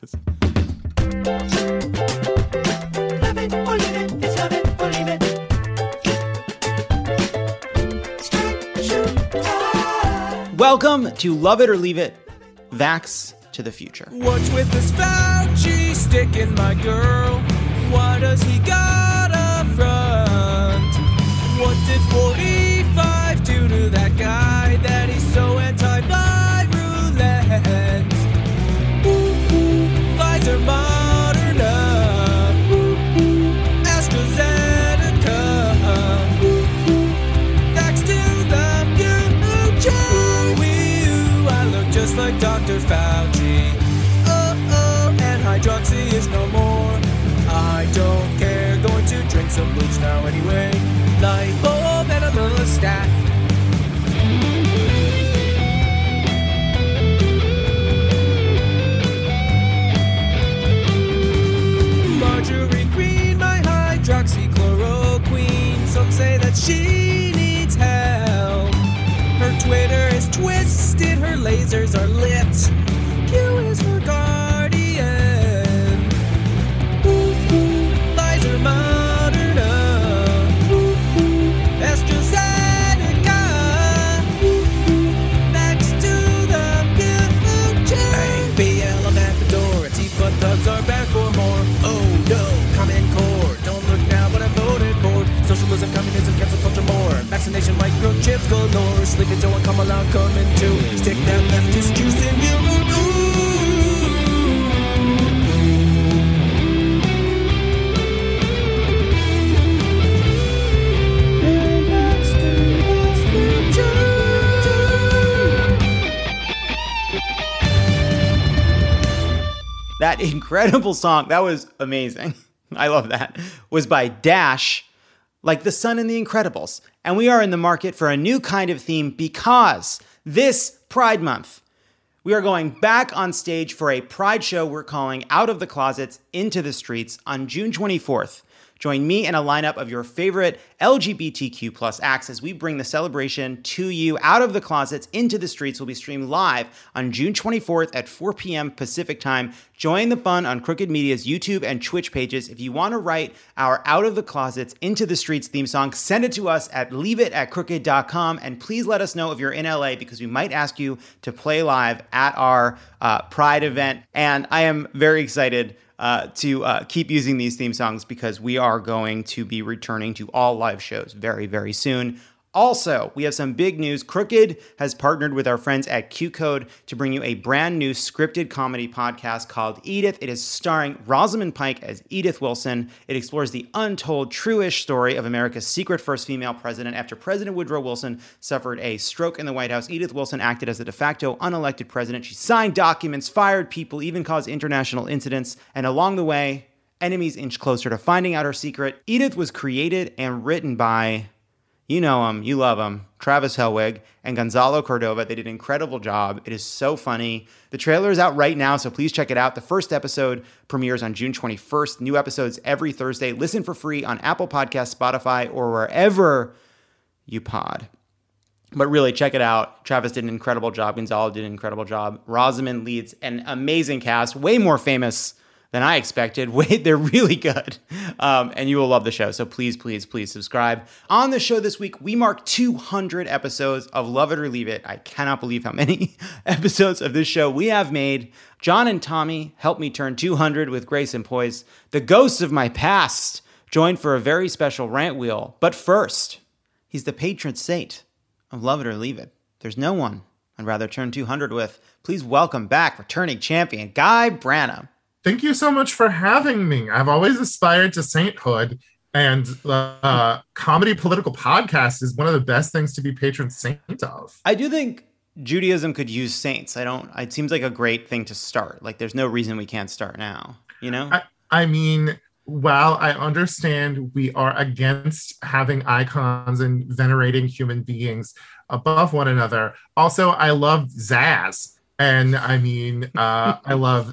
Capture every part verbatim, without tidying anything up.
Love it or leave it, it's love it or leave it. Strike, shoot, die. Welcome to Love It or Leave It, Vax to the Future. What's with this Fauci sticking my girl? Why does he got a front? What did forty-five do to that guy that he's so anti-virulent? Ooh, ooh, Pfizer, Moderna, ooh, ooh, AstraZeneca, ooh, ooh, vax to the future. Ooh, I look just like Doctor Fauci. Oh, oh, and hydroxy is no more. I don't care, going to drink some bleach now anyway. Like bulb and a stack. Marjorie Green, my hydroxychloroquine. Some say that she needs help. Her Twitter is twisted, her lasers are lit. Q is her guardian. Ooh, ooh, Pfizer, Moderna, ooh, ooh, AstraZeneca, ooh, ooh, vax to the future. Bang, B L, I'm at the door. Antifa thugs are back for more. Oh no, Common Core. Don't look now, but I voted for socialism, communism, cancel culture more. Vaccination, microchips galore. Sleeping Joe and Kamala coming too. Stick that leftist juice in you. That incredible song, that was amazing. I love that. Was by Dash, like the sun in The Incredibles. And we are in the market for a new kind of theme because this Pride Month, we are going back on stage for a Pride show we're calling Out of the Closets, Into the Streets on June twenty-fourth. Join me and a lineup of your favorite L G B T Q plus acts as we bring the celebration to you. Out of the Closets, Into the Streets will be streamed live on June twenty-fourth at four p.m. Pacific time. Join the fun on Crooked Media's YouTube and Twitch pages. If you want to write our Out of the Closets, Into the Streets theme song, send it to us at leave it at crooked dot com. And please let us know if you're in L A because we might ask you to play live at our uh, Pride event. And I am very excited Uh, to uh, keep using these theme songs because we are going to be returning to all live shows very, very soon. Also, we have some big news. Crooked has partnered with our friends at Q Code to bring you a brand new scripted comedy podcast called Edith. It is starring Rosamund Pike as Edith Wilson. It explores the untold, true-ish story of America's secret first female president. After President Woodrow Wilson suffered a stroke in the White House, Edith Wilson acted as the de facto unelected president. She signed documents, fired people, even caused international incidents. And along the way, enemies inch closer to finding out her secret. Edith was created and written by... You know him, you love him, Travis Helwig and Gonzalo Cordova. They did an incredible job. It is so funny. The trailer is out right now, so please check it out. The first episode premieres on June twenty-first. New episodes every Thursday. Listen for free on Apple Podcasts, Spotify, or wherever you pod. But really, check it out. Travis did an incredible job. Gonzalo did an incredible job. Rosamund leads an amazing cast, way more famous than I expected. Wait, they're really good. Um, and you will love the show. So please, please, please subscribe. On the show this week, we mark two hundred episodes of Love It or Leave It. I cannot believe how many episodes of this show we have made. John and Tommy helped me turn two hundred with grace and poise. The ghosts of my past joined for a very special rant wheel. But first, he's the patron saint of Love It or Leave It. There's no one I'd rather turn two hundred with. Please welcome back returning champion, Guy Branum. Thank you so much for having me. I've always aspired to sainthood, and uh, comedy political podcast is one of the best things to be patron saint of. I do think Judaism could use saints. I don't, it seems like a great thing to start. Like there's no reason we can't start now, you know? I, I mean, while I understand we are against having icons and venerating human beings above one another, also I love Zaz. And I mean, uh, I love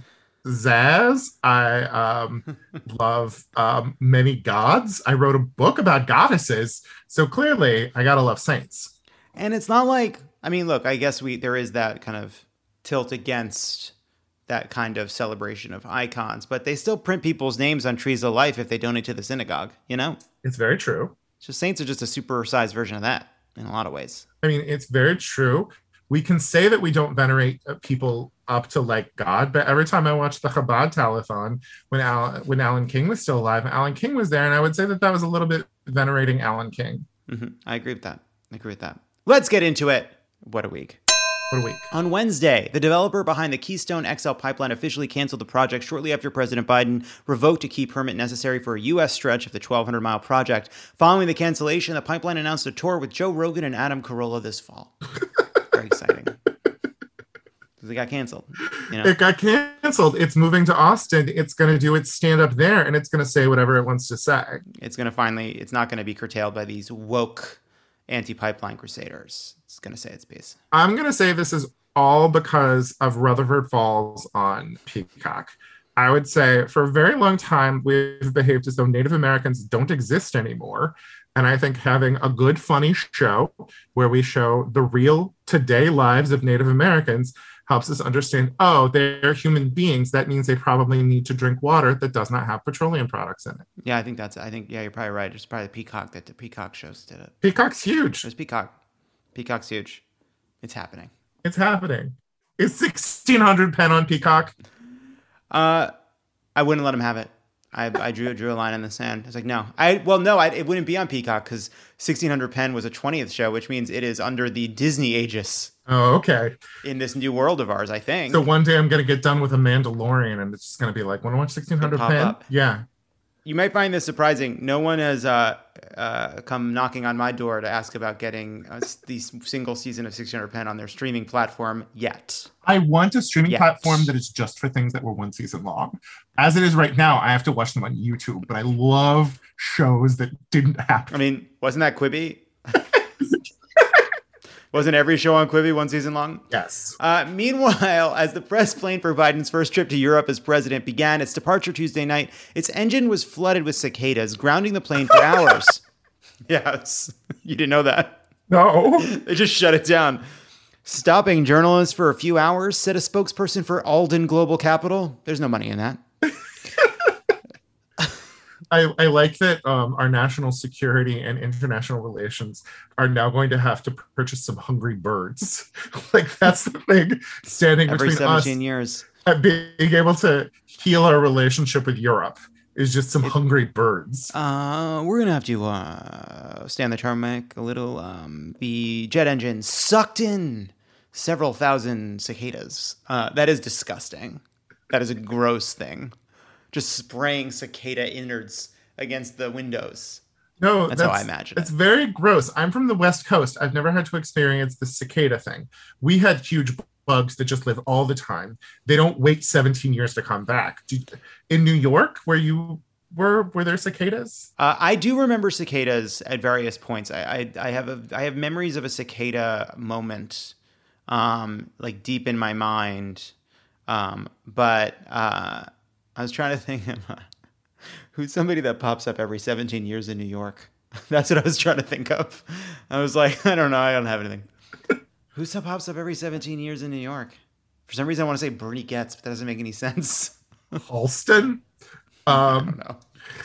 Zaz. I um, love um, many gods. I wrote a book about goddesses. So clearly I gotta love saints. And it's not like, I mean, look, I guess we there is that kind of tilt against that kind of celebration of icons, but they still print people's names on trees of life if they donate to the synagogue, you know? It's very true. So saints are just a supersized version of that in a lot of ways. I mean, it's very true. We can say that we don't venerate uh, people up to like God, but every time I watch the Chabad Telethon, when Al, when Alan King was still alive, Alan King was there, and I would say that that was a little bit venerating Alan King. Mm-hmm. I agree with that. I agree with that. Let's get into it. What a week. What a week. On Wednesday, the developer behind the Keystone X L pipeline officially canceled the project shortly after President Biden revoked a key permit necessary for a U S stretch of the twelve hundred mile project. Following the cancellation, the pipeline announced a tour with Joe Rogan and Adam Carolla this fall. Very exciting. Because it got canceled. You know? It got canceled. It's moving to Austin. It's going to do its stand up there, and it's going to say whatever it wants to say. It's going to finally, it's not going to be curtailed by these woke anti-pipeline crusaders. It's going to say its piece. I'm going to say this is all because of Rutherford Falls on Peacock. I would say for a very long time, we've behaved as though Native Americans don't exist anymore. And I think having a good, funny show where we show the real today lives of Native Americans helps us understand, oh, they're human beings. That means they probably need to drink water that does not have petroleum products in it. Yeah, I think that's, I think, yeah, you're probably right. It's probably the Peacock that the Peacock shows did it. Peacock's huge. It's Peacock. Peacock's huge. It's happening. It's happening. Is sixteen hundred pen on Peacock? Uh, I wouldn't let him have it. I, I drew drew a line in the sand. I was like, no. I well, no, I, it wouldn't be on Peacock because sixteen hundred pen was a twentieth show, which means it is under the Disney aegis Oh, okay. in this new world of ours, I think. So one day I'm going to get done with a Mandalorian and it's just going to be like, want to watch sixteen hundred Pop pen? up. Yeah. You might find this surprising. No one has uh, uh, come knocking on my door to ask about getting uh, the single season of sixteen hundred pen on their streaming platform yet. I want a streaming Yes. platform that is just for things that were one season long. As it is right now, I have to watch them on YouTube, but I love shows that didn't happen. I mean, wasn't that Quibi? Wasn't every show on Quibi one season long? Yes. Uh, meanwhile, as the press plane for Biden's first trip to Europe as president began its departure Tuesday night, its engine was flooded with cicadas, grounding the plane for hours. Yes, you didn't know that. No. They just shut it down. Stopping journalists for a few hours, said a spokesperson for Alden Global Capital. There's no money in that. I, I like that um, our national security and international relations are now going to have to purchase some hungry birds. Like that's the thing standing Every between us seventeen years. and being able to heal our relationship with Europe is just some hungry birds. Uh, we're going to have to uh, stay on the tarmac a little. Um, the jet engine sucked in several thousand cicadas. Uh, that is disgusting. That is a gross thing. Just spraying cicada innards against the windows. No, That's how I imagine It's it. very gross. I'm from the West Coast. I've never had to experience the cicada thing. We had huge bugs that just live all the time. They don't wait seventeen years to come back. Do you- in New York, where you were, were there cicadas? Uh, I do remember cicadas at various points. I, I, I have a, I have memories of a cicada moment, um, like deep in my mind. Um, but uh, I was trying to think of uh, who's somebody that pops up every seventeen years in New York. That's what I was trying to think of. I was like, I don't know. I don't have anything. Who still pops up every seventeen years in New York? For some reason, I want to say Bernie Getz, but that doesn't make any sense. Halston? I Um, don't know.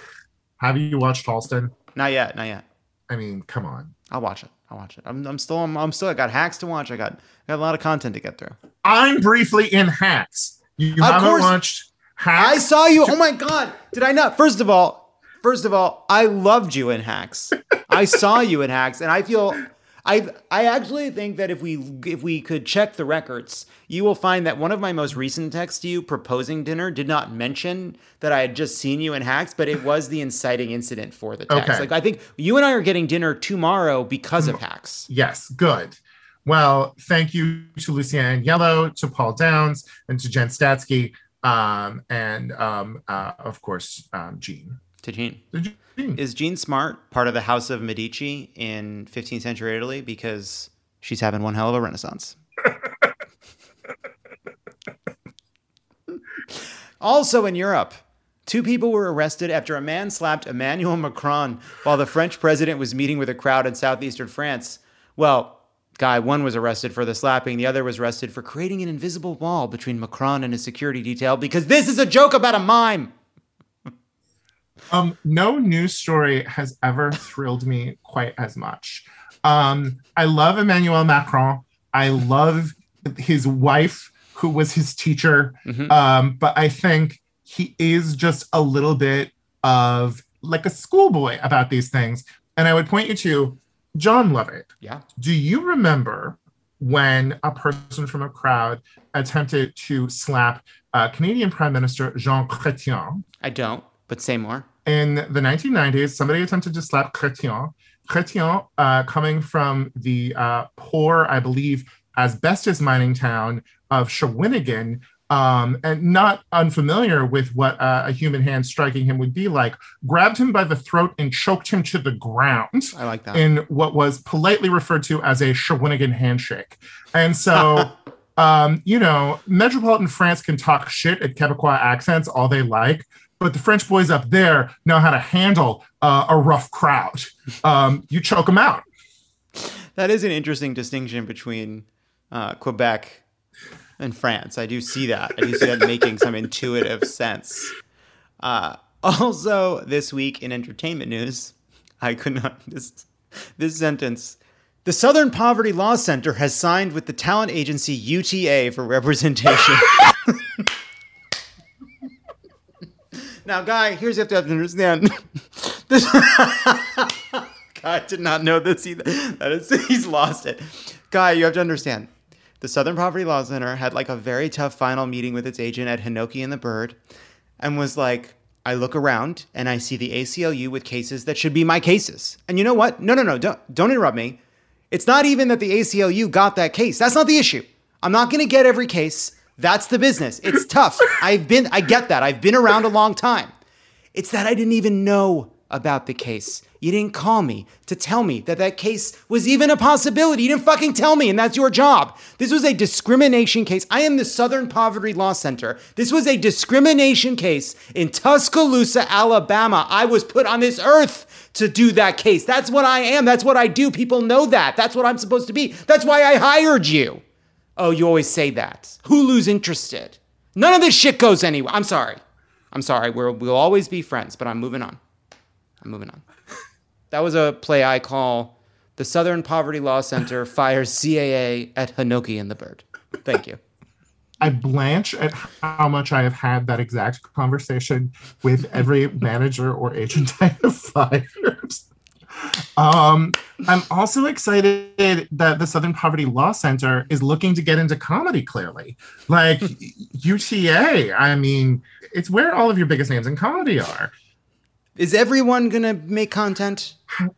have you watched Halston? Not yet. Not yet. I mean, come on. I'll watch it. I'll watch it. I'm, I'm still. I'm, I'm still. I got Hacks to watch. I got. I got a lot of content to get through. I'm briefly in Hacks. You, you Of haven't course. watched I Hacks? saw you. Oh my god! Did I not? First of all, first of all, I loved you in Hacks. I saw you in Hacks, and I feel. I I actually think that if we if we could check the records, you will find that one of my most recent texts to you proposing dinner did not mention that I had just seen you in Hacks, but it was the inciting incident for the text. Okay. Like I think you and I are getting dinner tomorrow because of Hacks. Yes, good. Well, thank you to Lucianne Yellow, to Paul Downs, and to Jen Statsky, um, and um, uh, of course, um, Gene. To Gene. Gene. Is Jean Smart part of the House of Medici in fifteenth century Italy? Because she's having one hell of a renaissance. Also in Europe, two people were arrested after a man slapped Emmanuel Macron while the French president was meeting with a crowd in southeastern France. Well, guy, one was arrested for the slapping, the other was arrested for creating an invisible wall between Macron and his security detail because this is a joke about a mime. Um, no news story has ever thrilled me quite as much. Um, I love Emmanuel Macron. I love his wife, who was his teacher. Mhm. Um, but I think he is just a little bit of like a schoolboy about these things. And I would point you to John Lovett. Yeah. Do you remember when a person from a crowd attempted to slap uh, Canadian Prime Minister Jean Chrétien? I don't, but say more. In the nineteen nineties, somebody attempted to slap Chrétien. Chrétien, uh, coming from the uh, poor, I believe, asbestos mining town of Shawinigan, um, and not unfamiliar with what uh, a human hand striking him would be like, grabbed him by the throat and choked him to the ground I like that. in what was politely referred to as a Shawinigan handshake. And so, um, you know, metropolitan France can talk shit at Quebecois accents all they like, but the French boys up there know how to handle uh, a rough crowd. Um, you choke them out. That is an interesting distinction between uh, Quebec and France. I do see that. I do see that making some intuitive sense. Uh, also, this week in entertainment news, I could not, this, this sentence. The Southern Poverty Law Center has signed with the talent agency U T A for representation. Now, Guy, here's what you have to understand. This, Guy did not know this either. That is, he's lost it. Guy, you have to understand. The Southern Poverty Law Center had like a very tough final meeting with its agent at Hinoki and the Bird and was like, I look around and I see the A C L U with cases that should be my cases. And you know what? No, no, no, don't, don't interrupt me. It's not even that the A C L U got that case. That's not the issue. I'm not going to get every case. That's the business. It's tough. I've been, I get that. I've been around a long time. It's that I didn't even know about the case. You didn't call me to tell me that that case was even a possibility. You didn't fucking tell me, and that's your job. This was a discrimination case. I am the Southern Poverty Law Center. This was a discrimination case in Tuscaloosa, Alabama. I was put on this earth to do that case. That's what I am. That's what I do. People know that. That's what I'm supposed to be. That's why I hired you. Oh, you always say that. Hulu's interested. None of this shit goes anywhere. I'm sorry. I'm sorry. We're, we'll always be friends, but I'm moving on. I'm moving on. That was a play I call The Southern Poverty Law Center Fires C A A at Hinoki and the Bird. Thank you. I blanch at how much I have had that exact conversation with every manager or agent I have fired. Um, I'm also excited that the Southern Poverty Law Center is looking to get into comedy, clearly. Like U T A, I mean, it's where all of your biggest names in comedy are. Is everyone going to make content?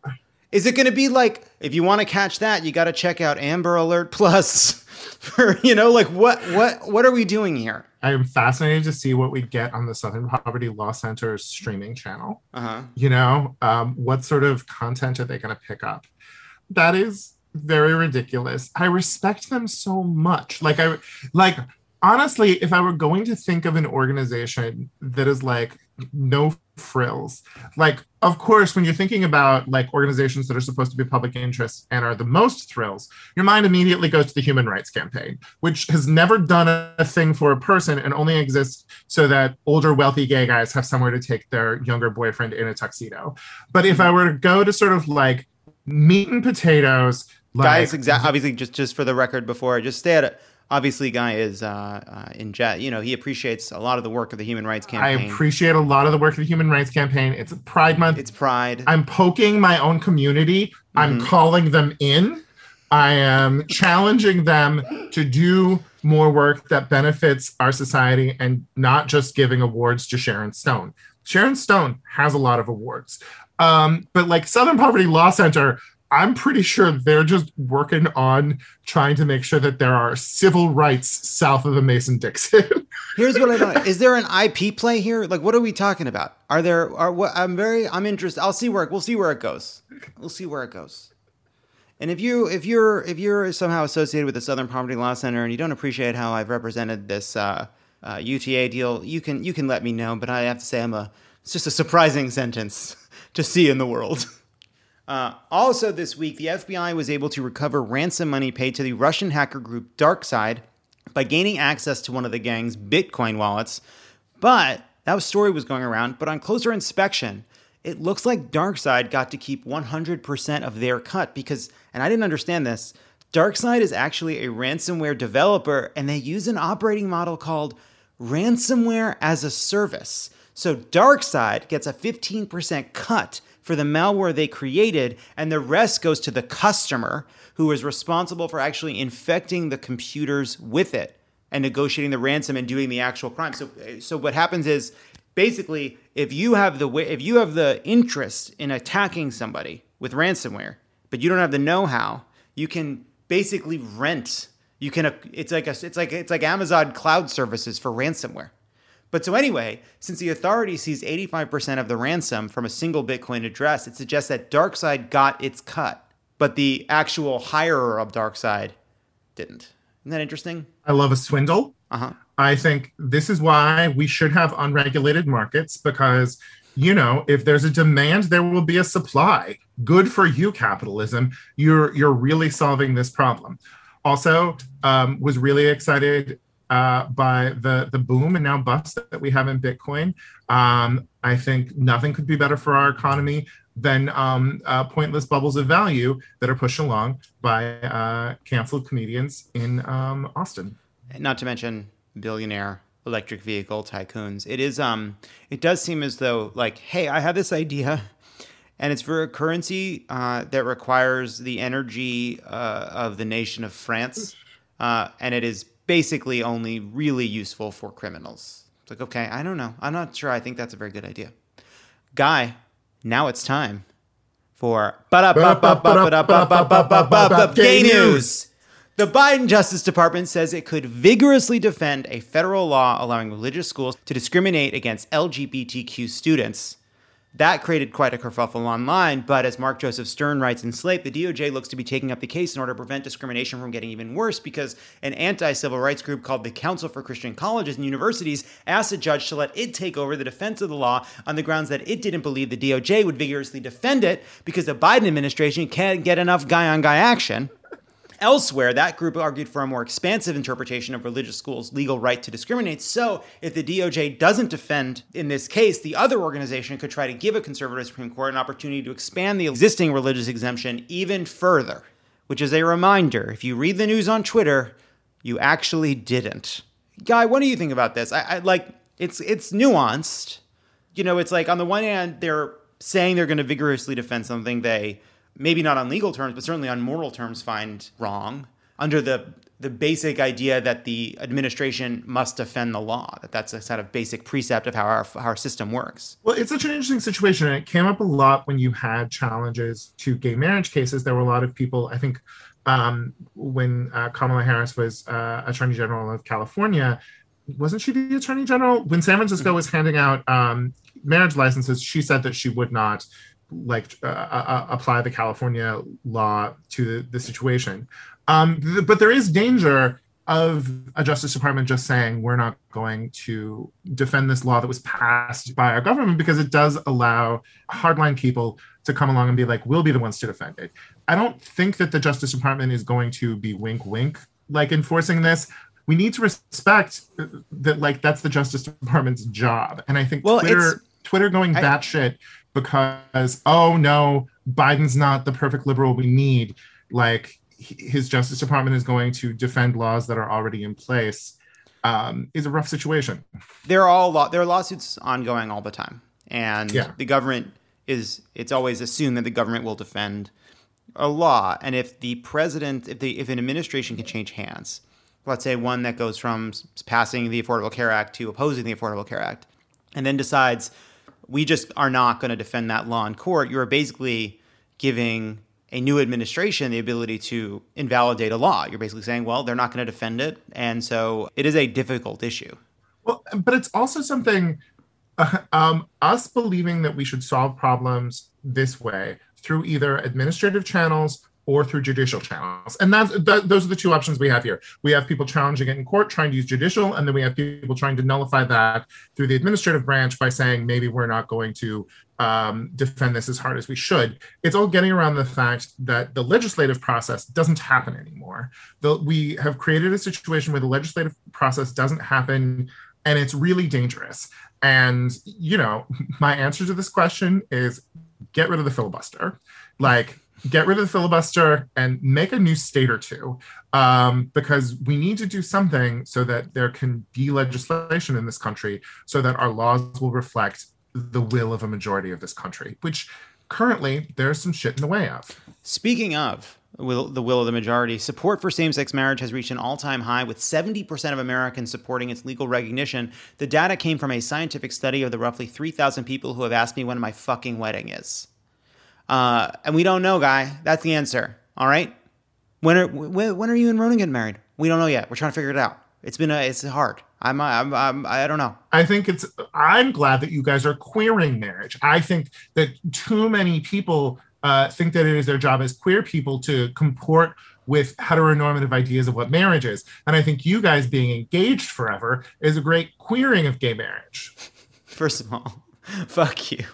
Is it going to be like, if you want to catch that, you got to check out Amber Alert Plus? For, you know, like what, what, what are we doing here? I am fascinated to see what we get on the Southern Poverty Law Center's streaming channel. Uh-huh. You know, um, what sort of content are they going to pick up? That is very ridiculous. I respect them so much. Like, I, like, honestly, if I were going to think of an organization that is like no frills, like, of course, when you're thinking about like organizations that are supposed to be public interest and are the most thrills, your mind immediately goes to the Human Rights Campaign, which has never done a thing for a person and only exists so that older, wealthy gay guys have somewhere to take their younger boyfriend in a tuxedo. But if I were to go to sort of like meat and potatoes, like, Guys, exa- obviously, just, just for the record, before I just stay at it, obviously, Guy is uh, uh, in jet. You know, he appreciates a lot of the work of the Human Rights I Campaign. appreciate a lot of the work of the Human Rights Campaign. It's Pride Month. It's Pride. I'm poking my own community. I'm Mhm. calling them in. I am challenging them to do more work that benefits our society and not just giving awards to Sharon Stone. Sharon Stone has a lot of awards. Um, but like Southern Poverty Law Center, I'm pretty sure they're just working on trying to make sure that there are civil rights south of the Mason-Dixon. Here's what I don't. Is there an I P play here? Like, what are we talking about? Are there? Are what? I'm very. I'm interested. I'll see where. We'll see where it goes. We'll see where it goes. And if you, if you're, if you're somehow associated with the Southern Poverty Law Center and you don't appreciate how I've represented this uh, uh, U T A deal, you can, you can let me know. But I have to say, I'm a. It's just a surprising sentence to see in the world. Uh, also this week, the F B I was able to recover ransom money paid to the Russian hacker group DarkSide by gaining access to one of the gang's Bitcoin wallets. But that story was going around, but on closer inspection, it looks like DarkSide got to keep one hundred percent of their cut because, and I didn't understand this, DarkSide is actually a ransomware developer and they use an operating model called ransomware as a service. So DarkSide gets a fifteen percent cut for the malware they created, and the rest goes to the customer who is responsible for actually infecting the computers with it and negotiating the ransom and doing the actual crime. So, so what happens is basically if you have the if you have the interest in attacking somebody with ransomware, but you don't have the know-how, you can basically rent. You can it's like a it's like it's like Amazon cloud services for ransomware. But so anyway, since the authority sees eighty-five percent of the ransom from a single Bitcoin address, it suggests that DarkSide got its cut, but the actual hirer of DarkSide didn't. Isn't that interesting? I love a swindle. Uh-huh. I think this is why we should have unregulated markets because, you know, if there's a demand, there will be a supply. Good for you, capitalism. You're you're really solving this problem. Also, um, was really excited uh, by the, the boom and now bust that we have in Bitcoin. Um, I think nothing could be better for our economy than um, uh, pointless bubbles of value that are pushed along by uh, canceled comedians in um, Austin. Not to mention billionaire electric vehicle tycoons. It is um it does seem as though like, hey, I have this idea and it's for a currency uh, that requires the energy uh, of the nation of France. Uh, and it is basically only really useful for criminals. It's like, okay, I don't know. I'm not sure. I think that's a very good idea. Guy, now it's time for gay news. The Biden Justice Department says it could vigorously defend a federal law allowing religious schools to discriminate against L G B T Q students. That created quite a kerfuffle online, but as Mark Joseph Stern writes in Slate, the D O J looks to be taking up the case in order to prevent discrimination from getting even worse because an anti-civil rights group called the Council for Christian Colleges and Universities asked a judge to let it take over the defense of the law on the grounds that it didn't believe the D O J would vigorously defend it because the Biden administration can't get enough guy-on-guy action. Elsewhere, that group argued for a more expansive interpretation of religious schools' legal right to discriminate. So if the D O J doesn't defend in this case, the other organization could try to give a conservative Supreme Court an opportunity to expand the existing religious exemption even further, which is a reminder, if you read the news on Twitter, you actually didn't. Guy, what do you think about this? I, I like it's it's nuanced. You know, it's like on the one hand, they're saying they're going to vigorously defend something they maybe not on legal terms, but certainly on moral terms, find wrong under the the basic idea that the administration must defend the law, that that's a sort of basic precept of how our, how our system works. Well, it's such an interesting situation, and it came up a lot when you had challenges to gay marriage cases. There were a lot of people, I think, um, when uh, Kamala Harris was uh, Attorney General of California, wasn't she the Attorney General? When San Francisco mm-hmm. was handing out um, marriage licenses, she said that she would not like uh, uh, apply the California law to the, the situation. Um, th- but there is danger of a Justice Department just saying, we're not going to defend this law that was passed by our government because it does allow hardline people to come along and be like, we'll be the ones to defend it. I don't think that the Justice Department is going to be wink, wink, like enforcing this. We need to respect that, like, that's the Justice Department's job. And I think well, Twitter, Twitter going I, batshit because, oh no, Biden's not the perfect liberal we need. Like, his Justice Department is going to defend laws that are already in place um, is a rough situation. There are all law- there are lawsuits ongoing all the time, and yeah. the government is it's always assumed that the government will defend a law. And if the president, if the if an administration can change hands, let's say one that goes from passing the Affordable Care Act to opposing the Affordable Care Act, and then decides we just are not going to defend that law in court, you're basically giving a new administration the ability to invalidate a law. You're basically saying, well, they're not going to defend it. And so it is a difficult issue. Well, but it's also something, uh, um, us believing that we should solve problems this way through either administrative channels or through judicial channels. And that's, th- those are the two options we have here. We have people challenging it in court, trying to use judicial, and then we have people trying to nullify that through the administrative branch by saying maybe we're not going to um, defend this as hard as we should. It's all getting around the fact that the legislative process doesn't happen anymore. The, we have created a situation where the legislative process doesn't happen, and it's really dangerous. And, you know, my answer to this question is get rid of the filibuster. Like, get rid of the filibuster and make a new state or two, um, because we need to do something so that there can be legislation in this country so that our laws will reflect the will of a majority of this country, which currently there's some shit in the way of. Speaking of will, the will of the majority, support for same-sex marriage has reached an all-time high, with seventy percent of Americans supporting its legal recognition. The data came from a scientific study of the roughly three thousand people who have asked me when my fucking wedding is. Uh, and we don't know, guy. That's the answer. All right? When are when, when are you and Ronan getting married? We don't know yet. We're trying to figure it out. It's been a, it's hard. I'm, I'm, I'm I don't know. I think it's, I'm glad that you guys are queering marriage. I think that too many people uh, think that it is their job as queer people to comport with heteronormative ideas of what marriage is. And I think you guys being engaged forever is a great queering of gay marriage. First of all, fuck you.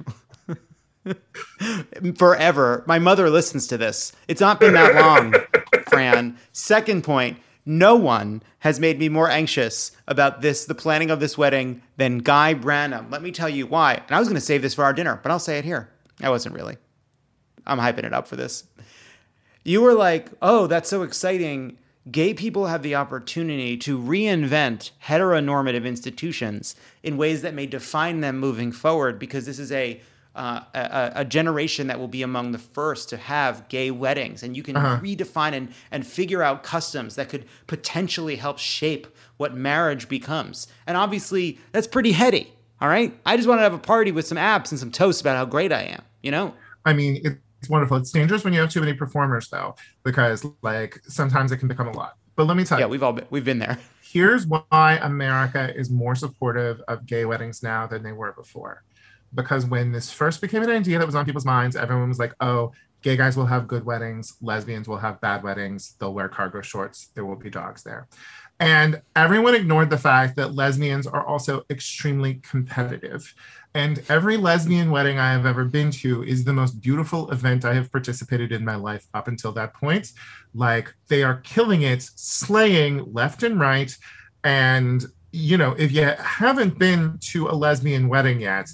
Forever. My mother listens to this. It's not been that long, Fran. Second point, no one has made me more anxious about this, the planning of this wedding, than Guy Branum. Let me tell you why. And I was going to save this for our dinner, but I'll say it here. I wasn't really. I'm hyping it up for this. You were like, oh, that's so exciting. Gay people have the opportunity to reinvent heteronormative institutions in ways that may define them moving forward, because this is a Uh, a, a generation that will be among the first to have gay weddings, and you can uh-huh. redefine and, and figure out customs that could potentially help shape what marriage becomes. And obviously, that's pretty heady, all right? I just want to have a party with some apps and some toast about how great I am, you know? I mean, it's wonderful. It's dangerous when you have too many performers, though, because, like, sometimes it can become a lot. But let me tell yeah, you. Yeah, we've all been, we've been there. Here's why America is more supportive of gay weddings now than they were before. Because when this first became an idea that was on people's minds, everyone was like, oh, gay guys will have good weddings, lesbians will have bad weddings, they'll wear cargo shorts, there will be dogs there. And everyone ignored the fact that lesbians are also extremely competitive. And every lesbian wedding I have ever been to is the most beautiful event I have participated in my life up until that point. Like, they are killing it, slaying left and right. And, you know, if you haven't been to a lesbian wedding yet,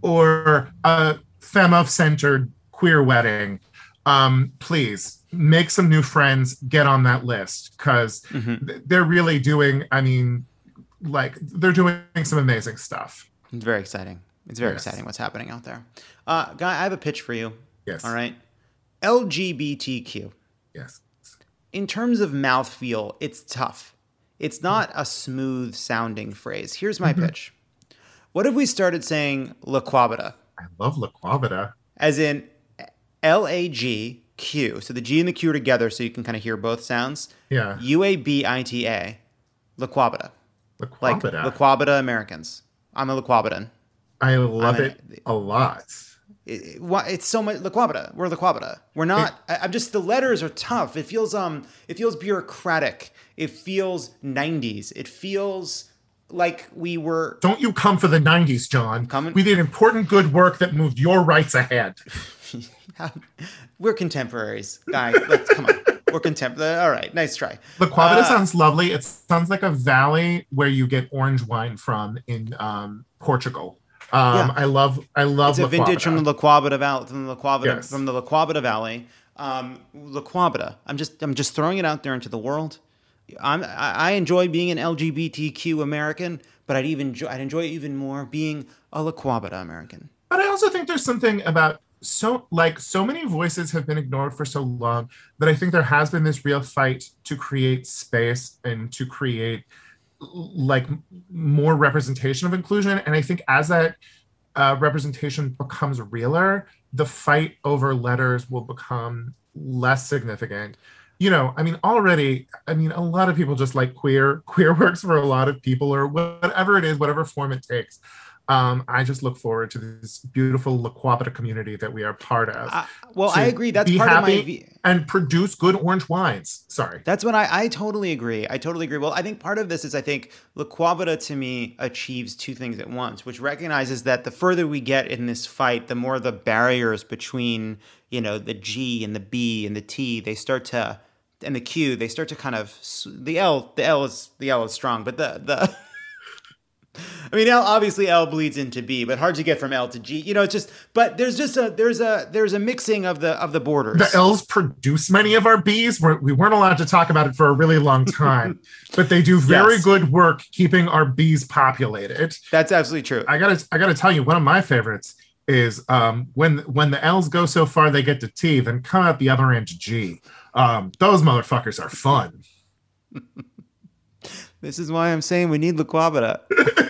or a femme-centered queer wedding, um, please make some new friends, get on that list, because mm-hmm. they're really doing, I mean, like, they're doing some amazing stuff. It's very exciting. It's very yes. exciting what's happening out there. Uh, Guy, I have a pitch for you. Yes. All right. L G B T Q. Yes. In terms of mouthfeel, it's tough. It's not a smooth sounding phrase. Here's my mm-hmm. pitch. What if we started saying Laquabita? I love Laquabita. As in L A G Q. So the G and the Q are together so you can kind of hear both sounds. Yeah. U A B I T A. Laquabita. Laquabita. Like Laquabita Americans. I'm a Laquabitan. I love I'm it a, a lot. It, it, it's so much Laquabita. We're Laquabita. We're not. It, I, I'm just, the letters are tough. It feels um. It feels bureaucratic. It feels nineties. It feels like we were. Don't you come for the nineties, John. Coming? We did important good work that moved your rights ahead. We're contemporaries, guy. Let's come on. We're contemporary. All right, nice try. Laquabita uh, sounds lovely. It sounds like a valley where you get orange wine from in um, Portugal. Um, yeah. I love. I love. It's a Laquabita. vintage from the Laquabita Valley. From the Laquabita. Yes. From the Laquabita Valley. Um, Laquabita. I'm just. I'm just throwing it out there into the world. I'm, I enjoy being an L G B T Q American, but I'd even I'd enjoy it even more being a Laquabita American. But I also think there's something about so like so many voices have been ignored for so long that I think there has been this real fight to create space and to create like more representation of inclusion. And I think as that uh, representation becomes realer, the fight over letters will become less significant. You know, I mean, already, I mean, a lot of people just like queer. Queer works for a lot of people, or whatever it is, whatever form it takes. Um, I just look forward to this beautiful La Quabita community that we are part of. Uh, well, to I agree. That's be part happy of my. V- and produce good orange wines. Sorry. That's what I, I totally agree. I totally agree. Well, I think part of this is I think La Quabita to me achieves two things at once, which recognizes that the further we get in this fight, the more the barriers between, you know, the G and the B and the T, they start to, and the Q, they start to kind of, the L, the L is, the L is strong, but the, the, I mean, L, obviously L bleeds into B, but hard to get from L to G. You know, it's just, but there's just a, there's a, there's a mixing of the, of the borders. The L's produce many of our B's. We're, we weren't allowed to talk about it for a really long time, but they do very Yes. good work keeping our B's populated. That's absolutely true. I gotta, I gotta tell you, one of my favorites is um, when, when the L's go so far they get to T, then come out the other end to G. Um, those motherfuckers are fun. This is why I'm saying we need La Quabita.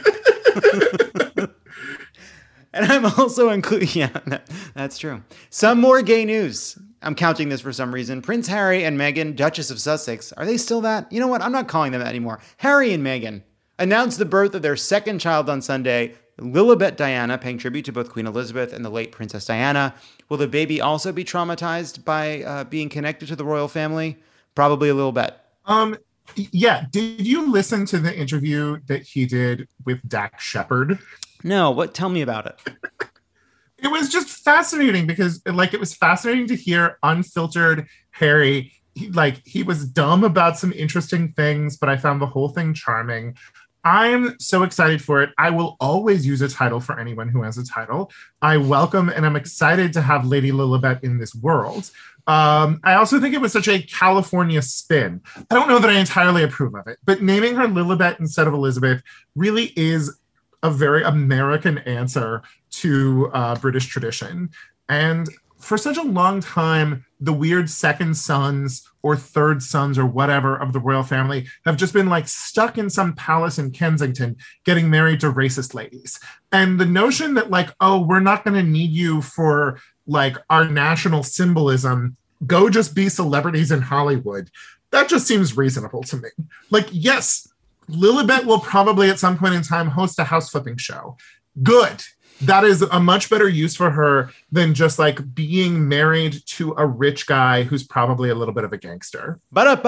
And I'm also including, yeah, that, that's true. Some more gay news. I'm counting this for some reason. Prince Harry and Meghan, Duchess of Sussex, are they still that? You know what? I'm not calling them that anymore. Harry and Meghan announced the birth of their second child on Sunday, Lilibet Diana, paying tribute to both Queen Elizabeth and the late Princess Diana. Will the baby also be traumatized by uh, being connected to the royal family? Probably a little bit. Um, yeah. Did you listen to the interview that he did with Dax Shepard? No, what? Tell me about it. It was just fascinating because, like, it was fascinating to hear unfiltered Harry. He, like, he was dumb about some interesting things, but I found the whole thing charming. I'm so excited for it. I will always use a title for anyone who has a title. I welcome and I'm excited to have Lady Lilibet in this world. Um, I also think it was such a California spin. I don't know that I entirely approve of it, but naming her Lilibet instead of Elizabeth really is a very American answer to uh, British tradition. And for such a long time, the weird second sons or third sons or whatever of the royal family have just been like stuck in some palace in Kensington getting married to racist ladies. And the notion that like, oh, we're not going to need you for like our national symbolism, go just be celebrities in Hollywood. That just seems reasonable to me. Like, yes, Lilibet will probably at some point in time host a house flipping show. Good. That is a much better use for her than just like being married to a rich guy who's probably a little bit of a gangster.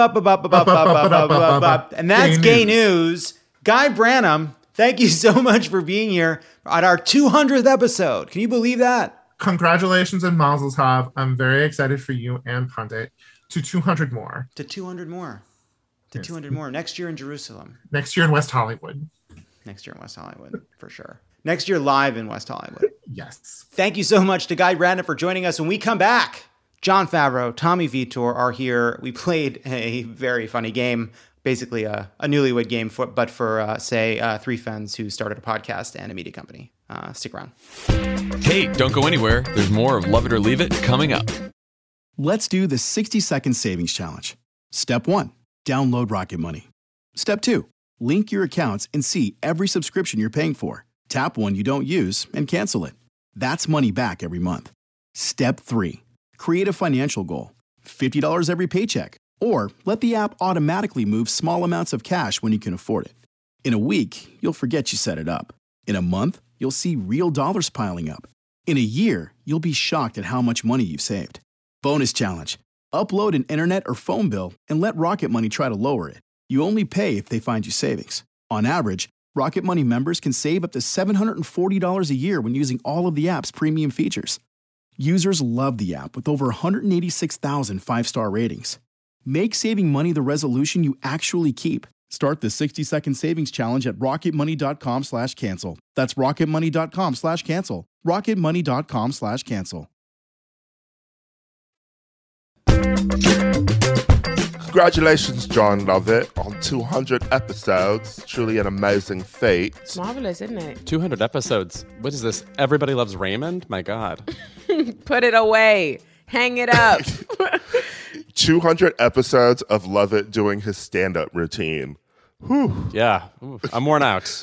And that's gay news. Guy Branum, thank you so much for being here at our two hundredth episode. Can you believe that? Congratulations and Mazel Tov. I'm very excited for you and Pundit to two hundred more. To two hundred more. To Yes. two hundred more. Next year in Jerusalem. Next year in West Hollywood. Next year in West Hollywood, for sure. Next year live in West Hollywood. Yes. Thank you so much to Guy Branum for joining us. When we come back, Jon Favreau, Tommy Vitor are here. We played a very funny game, basically a, a newlywed game, for, but for, uh, say, uh, three friends who started a podcast and a media company. Uh, stick around. Hey, don't go anywhere. There's more of Love It or Leave It coming up. Let's do the sixty second savings challenge. Step one, download Rocket Money. Step two, link your accounts and see every subscription you're paying for. Tap one you don't use and cancel it. That's money back every month. Step three, create a financial goal. fifty dollars every paycheck. Or let the app automatically move small amounts of cash when you can afford it. In a week, you'll forget you set it up. In a month, you'll see real dollars piling up. In a year, you'll be shocked at how much money you've saved. Bonus challenge. Upload an internet or phone bill and let Rocket Money try to lower it. You only pay if they find you savings. On average, Rocket Money members can save up to seven hundred forty dollars a year when using all of the app's premium features. Users love the app with over one hundred eighty-six thousand five-star ratings. Make saving money the resolution you actually keep. Start the sixty second savings challenge at rocketmoney.com slash cancel. That's rocketmoney.com slash cancel. rocketmoney.com slash cancel. Congratulations, Jon Lovett, on two hundred episodes. Truly an amazing feat. Marvelous, isn't it? two hundred episodes. What is this? Everybody Loves Raymond? My God. Put it away. Hang it up. two hundred episodes of Lovett doing his stand-up routine. Yeah, Ooh, I'm worn out.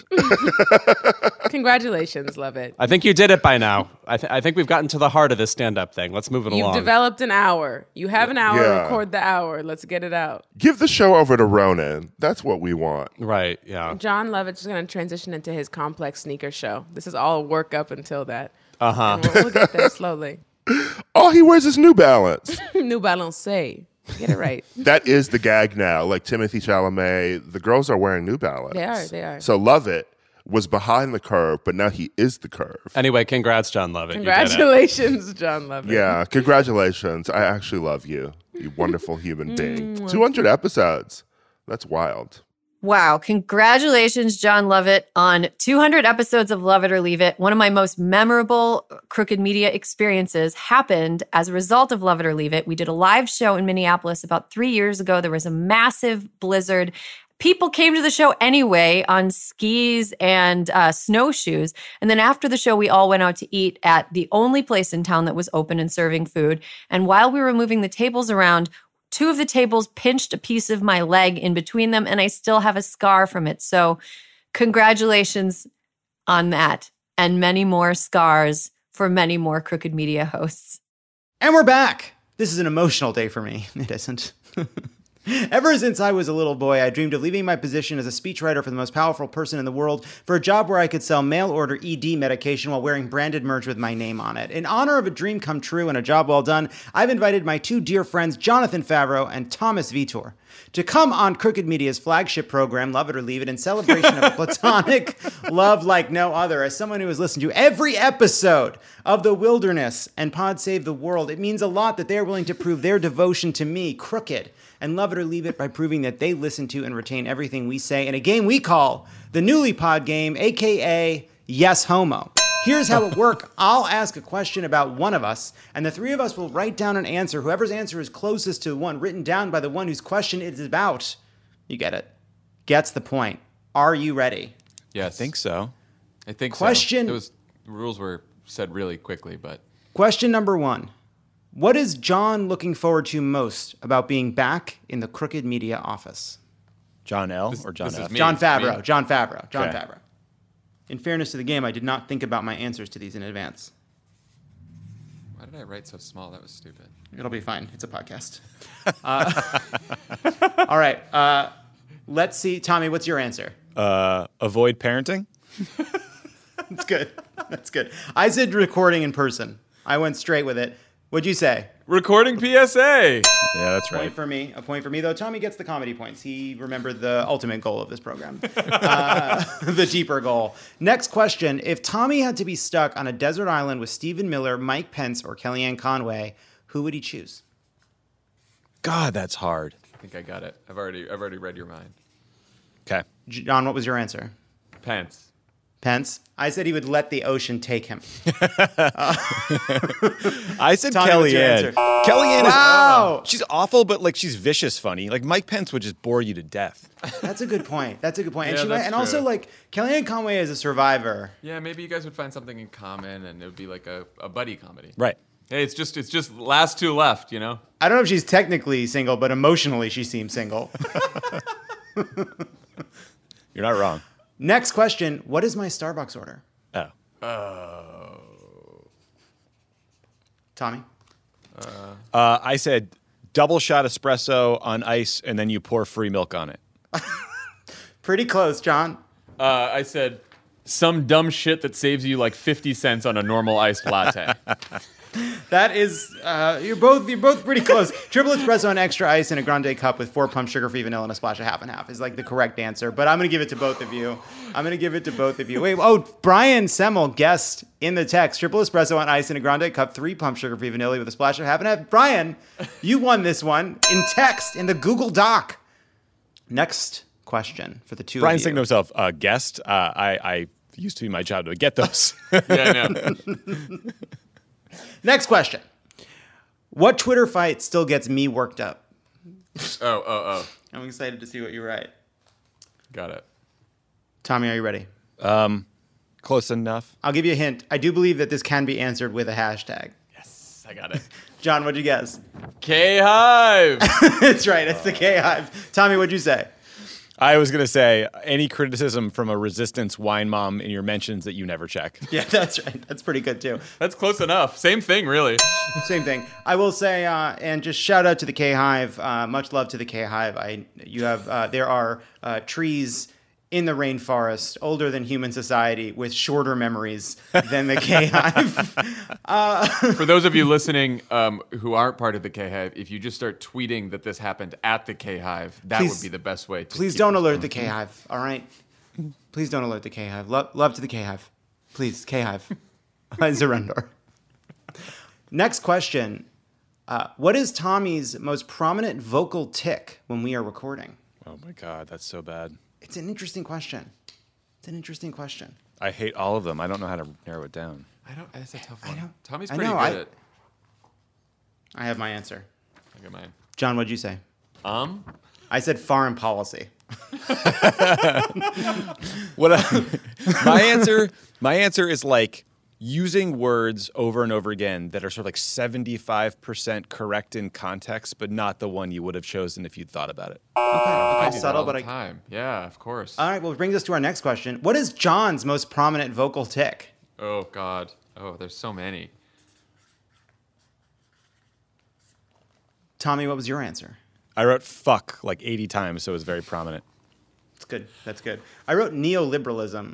Congratulations, love it. I think you did it by now. I, th- I think we've gotten to the heart of this stand-up thing. Let's move it You've along. developed an hour. You have an hour. Yeah. Record the hour. Let's get it out. Give the show over to Ronan. That's what we want. right, yeah. John Lovitz is going to transition into his complex sneaker show. This is all work up until that. Uh-huh. And We'll, we'll get there slowly. All he wears is New Balance. New Balance. Get it right. That is the gag now. Like Timothy Chalamet, the girls are wearing New Balance. They are, they are. So Love It was behind the curve, but now he is the curve. Anyway, congrats, John Lovett. You did it. Congratulations, John Lovett. Yeah, congratulations. I actually love you, you wonderful human being. two hundred episodes. That's wild. Wow. Congratulations, John Lovett, on two hundred episodes of Love It or Leave It. One of my most memorable Crooked Media experiences happened as a result of Love It or Leave It. We did a live show in Minneapolis about three years ago. There was a massive blizzard. People came to the show anyway on skis and uh, snowshoes. And then after the show, we all went out to eat at the only place in town that was open and serving food. And while we were moving the tables around, two of the tables pinched a piece of my leg in between them, and I still have a scar from it. So congratulations on that, and many more scars for many more Crooked Media hosts. And we're back. This is an emotional day for me. It isn't. Ever since I was a little boy, I dreamed of leaving my position as a speechwriter for the most powerful person in the world for a job where I could sell mail-order E D medication while wearing branded merch with my name on it. In honor of a dream come true and a job well done, I've invited my two dear friends, Jonathan Favreau and Thomas Vitor, to come on Crooked Media's flagship program, Love It or Leave It, in celebration of platonic love like no other. As someone who has listened to every episode of The Wilderness and Pod Save the World, it means a lot that they are willing to prove their devotion to me, Crooked, and Love It or Leave It by proving that they listen to and retain everything we say in a game we call the Newly Pod game, aka Yes Homo. Here's how it works. I'll ask a question about one of us, and the three of us will write down an answer. Whoever's answer is closest to the one written down by the one whose question it is about, you get it, gets the point. Are you ready? Yes. I think so. I think Question- so. It was, the rules were said really quickly, but Question number one. What is John looking forward to most about being back in the Crooked Media office? John L. This- or John this is F? me. John Favreau. Me? John Favreau. John Okay. Favreau. In fairness to the game, I did not think about my answers to these in advance. why did I write so small? That was stupid. It'll be fine. It's a podcast. Uh, all right. Uh, let's see. Tommy, what's your answer? Uh, avoid parenting? That's good. That's good. I said recording in person. I went straight with it. What'd you say? Recording P S A. Yeah, that's Point right. for me. A point for me, though. Tommy gets the comedy points. He remembered the ultimate goal of this program, uh, the deeper goal. Next question. If Tommy had to be stuck on a desert island with Stephen Miller, Mike Pence, or Kellyanne Conway, who would he choose? God, that's hard. I think I got it. I've already I've already read your mind. Okay. John, what was your answer? Pence. Pence? I said he would let the ocean take him. I said Tommy, what's your Kellyanne. answer? Kellyanne Wow. is she's awful, but like she's vicious funny. Like Mike Pence would just bore you to death. That's a good point. That's a good point. And, Yeah, she might, that's and also, true. like, Kellyanne Conway is a survivor. Yeah, maybe you guys would find something in common, and it would be like a, a buddy comedy. Right. Hey, it's just it's just last two left, you know. I don't know if she's technically single, but emotionally she seems single. You're not wrong. Next question. What is my Starbucks order? Oh. Tommy? Uh, I said double shot espresso on ice, and then you pour free milk on it. Pretty close, John. Uh, I said some dumb shit that saves you like fifty cents on a normal iced latte. That is, uh, you're both you're both pretty close. Triple espresso and extra ice in a grande cup with four pump sugar-free vanilla and a splash of half and half is like the correct answer. But I'm gonna give it to both of you. I'm gonna give it to both of you. Wait, oh, Brian Semmel guessed in the text: triple espresso on ice in a grande cup, three pump sugar-free vanilla with a splash of half and half. Brian, you won this one in text in the Google Doc. Next question for the two Brian's of thinking you. to himself, uh, guest. Uh, I, I used to be my job to get those. Yeah, I know. Next question. What Twitter fight still gets me worked up? Oh, oh, oh. I'm excited to see what you write. Got it. Tommy, are you ready? um, close enough. I'll give you a hint. I do believe that this can be answered with a hashtag. Yes, I got it. John, what'd you guess? K Hive. That's right. It's the K Hive. Tommy, what'd you say? I was going to say any criticism from a Resistance wine mom in your mentions that you never check. Yeah, that's right. That's pretty good too. That's close enough. Same thing, really. Same thing. I will say, uh, and just shout out to the K Hive. Uh, much love to the K Hive. I, you have, uh, there are uh, trees in the rainforest, older than human society, with shorter memories than the K Hive. uh, For those of you listening um, who aren't part of the K Hive, if you just start tweeting that this happened at the K Hive, that Please- would be the best way to. Please keep don't this alert going. the K Hive. All right. Please don't alert the K Hive. Lo- love to the K Hive. Please, K Hive. Zerendor. Next question. Uh, what is Tommy's most prominent vocal tick when we are recording? Oh my God, that's so bad. It's an interesting question. It's an interesting question. I hate all of them. I don't know how to narrow it down. I don't. That's a tough one. know. Tommy's I pretty know, good I- at. I have my answer. I got mine. John, what'd you say? Um. I said foreign policy. What I, my answer? My answer is like using words over and over again that are sort of like seventy-five percent correct in context, but not the one you would have chosen if you'd thought about it. I Okay, do that subtle, all but the I. time. Yeah, of course. All right, well, it brings us to our next question. What is John's most prominent vocal tick? oh God. Oh, there's so many. Tommy, what was your answer? I wrote fuck like eighty times, so it was very prominent. That's good. That's good. I wrote neoliberalism.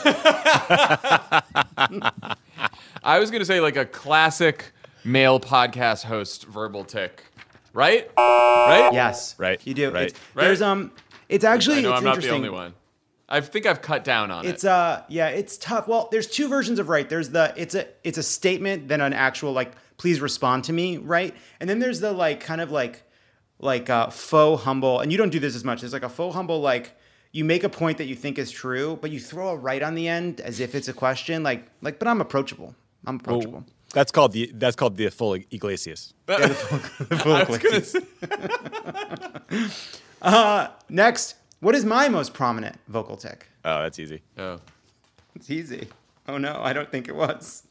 I was gonna say like a classic male podcast host verbal tick, right? Right? Yes, Right, You do. right. It's, There's um. It's actually I know it's I'm not the interesting. only one. I think I've cut down on It's it. uh yeah, it's tough. Well, there's two versions of right. There's the it's a it's a statement, then an actual like please respond to me, right? And then there's the like kind of like like uh faux humble, and you don't do this as much. There's like a faux humble like you make a point that you think is true, but you throw a right on the end as if it's a question, like like but I'm approachable. I'm approachable. Well, that's called the that's called the full Iglesias. I was gonna say, Uh, next, what is my most prominent vocal tick? Oh, that's easy. oh. It's easy. Oh no, I don't think it was.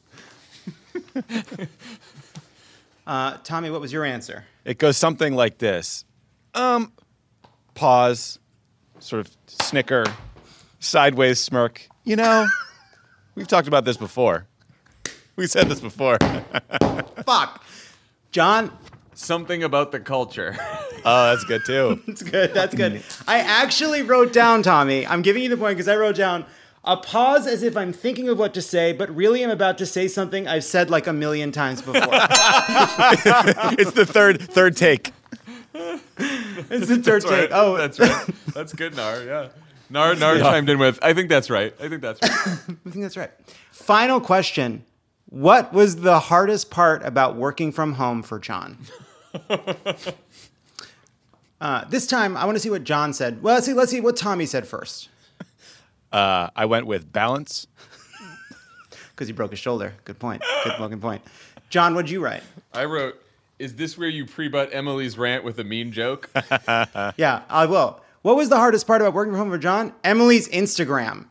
uh, Tommy, what was your answer? It goes something like this. Um, pause, sort of snicker, sideways smirk. You know, we've talked about this before. We said this before. Fuck. John, Something about the culture. Oh, that's good too. that's good. That's good. I actually wrote down, Tommy, I'm giving you the point because I wrote down a pause as if I'm thinking of what to say, but really I'm about to say something I've said like a million times before. It's the third third take. It's the third That's right. take. Oh, that's right. That's good, Nar. Yeah. Nar, Nar chimed in with, I think that's right. I think that's right. I think that's right. Final question. What was the hardest part about working from home for John? Uh, this time, I want to see what John said. Well, let's see. Let's see what Tommy said first, Uh, I went with balance. because he broke his shoulder. Good point. Good fucking point. John, what'd you write? I wrote, is this where you pre-butt Emily's rant with a mean joke? Yeah, I will. What was the hardest part about working from home for John? Emily's Instagram.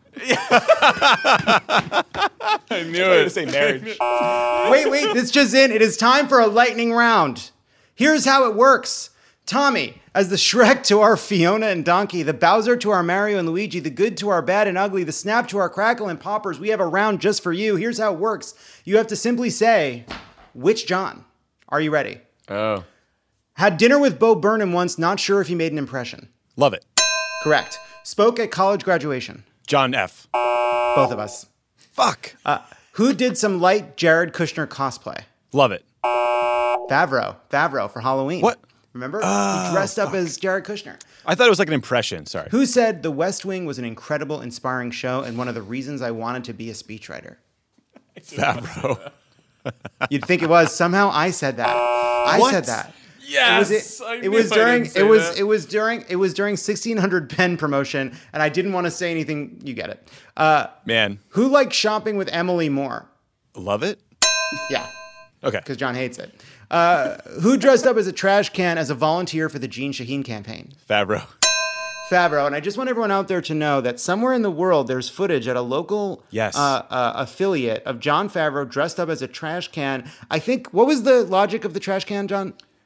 I knew I it. to say marriage. Wait, wait. This just in. It is time for a lightning round. Here's how it works. Tommy, as the Shrek to our Fiona and Donkey, the Bowser to our Mario and Luigi, the good to our bad and ugly, the Snap to our Crackle and Poppers, we have a round just for you. Here's how it works. You have to simply say, which John? Are you ready? Oh. Had dinner with Bo Burnham once, not sure if he made an impression. Love it. Correct. Spoke at college graduation. John F. Both of us. Fuck. Uh, who did some light Jared Kushner cosplay? Love it. Favreau. Favreau for Halloween. What? Remember? he dressed up as Jared Kushner. I thought it was like an impression. Sorry. Who said The West Wing was an incredible, inspiring show and one of the reasons I wanted to be a speechwriter? Favreau. You'd think it was. Somehow I said that. I What? said that. Yes. It was, I it, knew was I during didn't say it was that. it was during it was during sixteen hundred pen promotion, and I didn't want to say anything. You get it. Uh, Man. who likes shopping with Emily more? Love it. Yeah, Okay. because John hates it. Uh, who dressed up as a trash can as a volunteer for the Gene Shaheen campaign? Favreau. Favreau. And I just want everyone out there to know that somewhere in the world there's footage at a local Yes. uh, uh, affiliate of John Favreau dressed up as a trash can. I think, what was the logic of the trash can, John?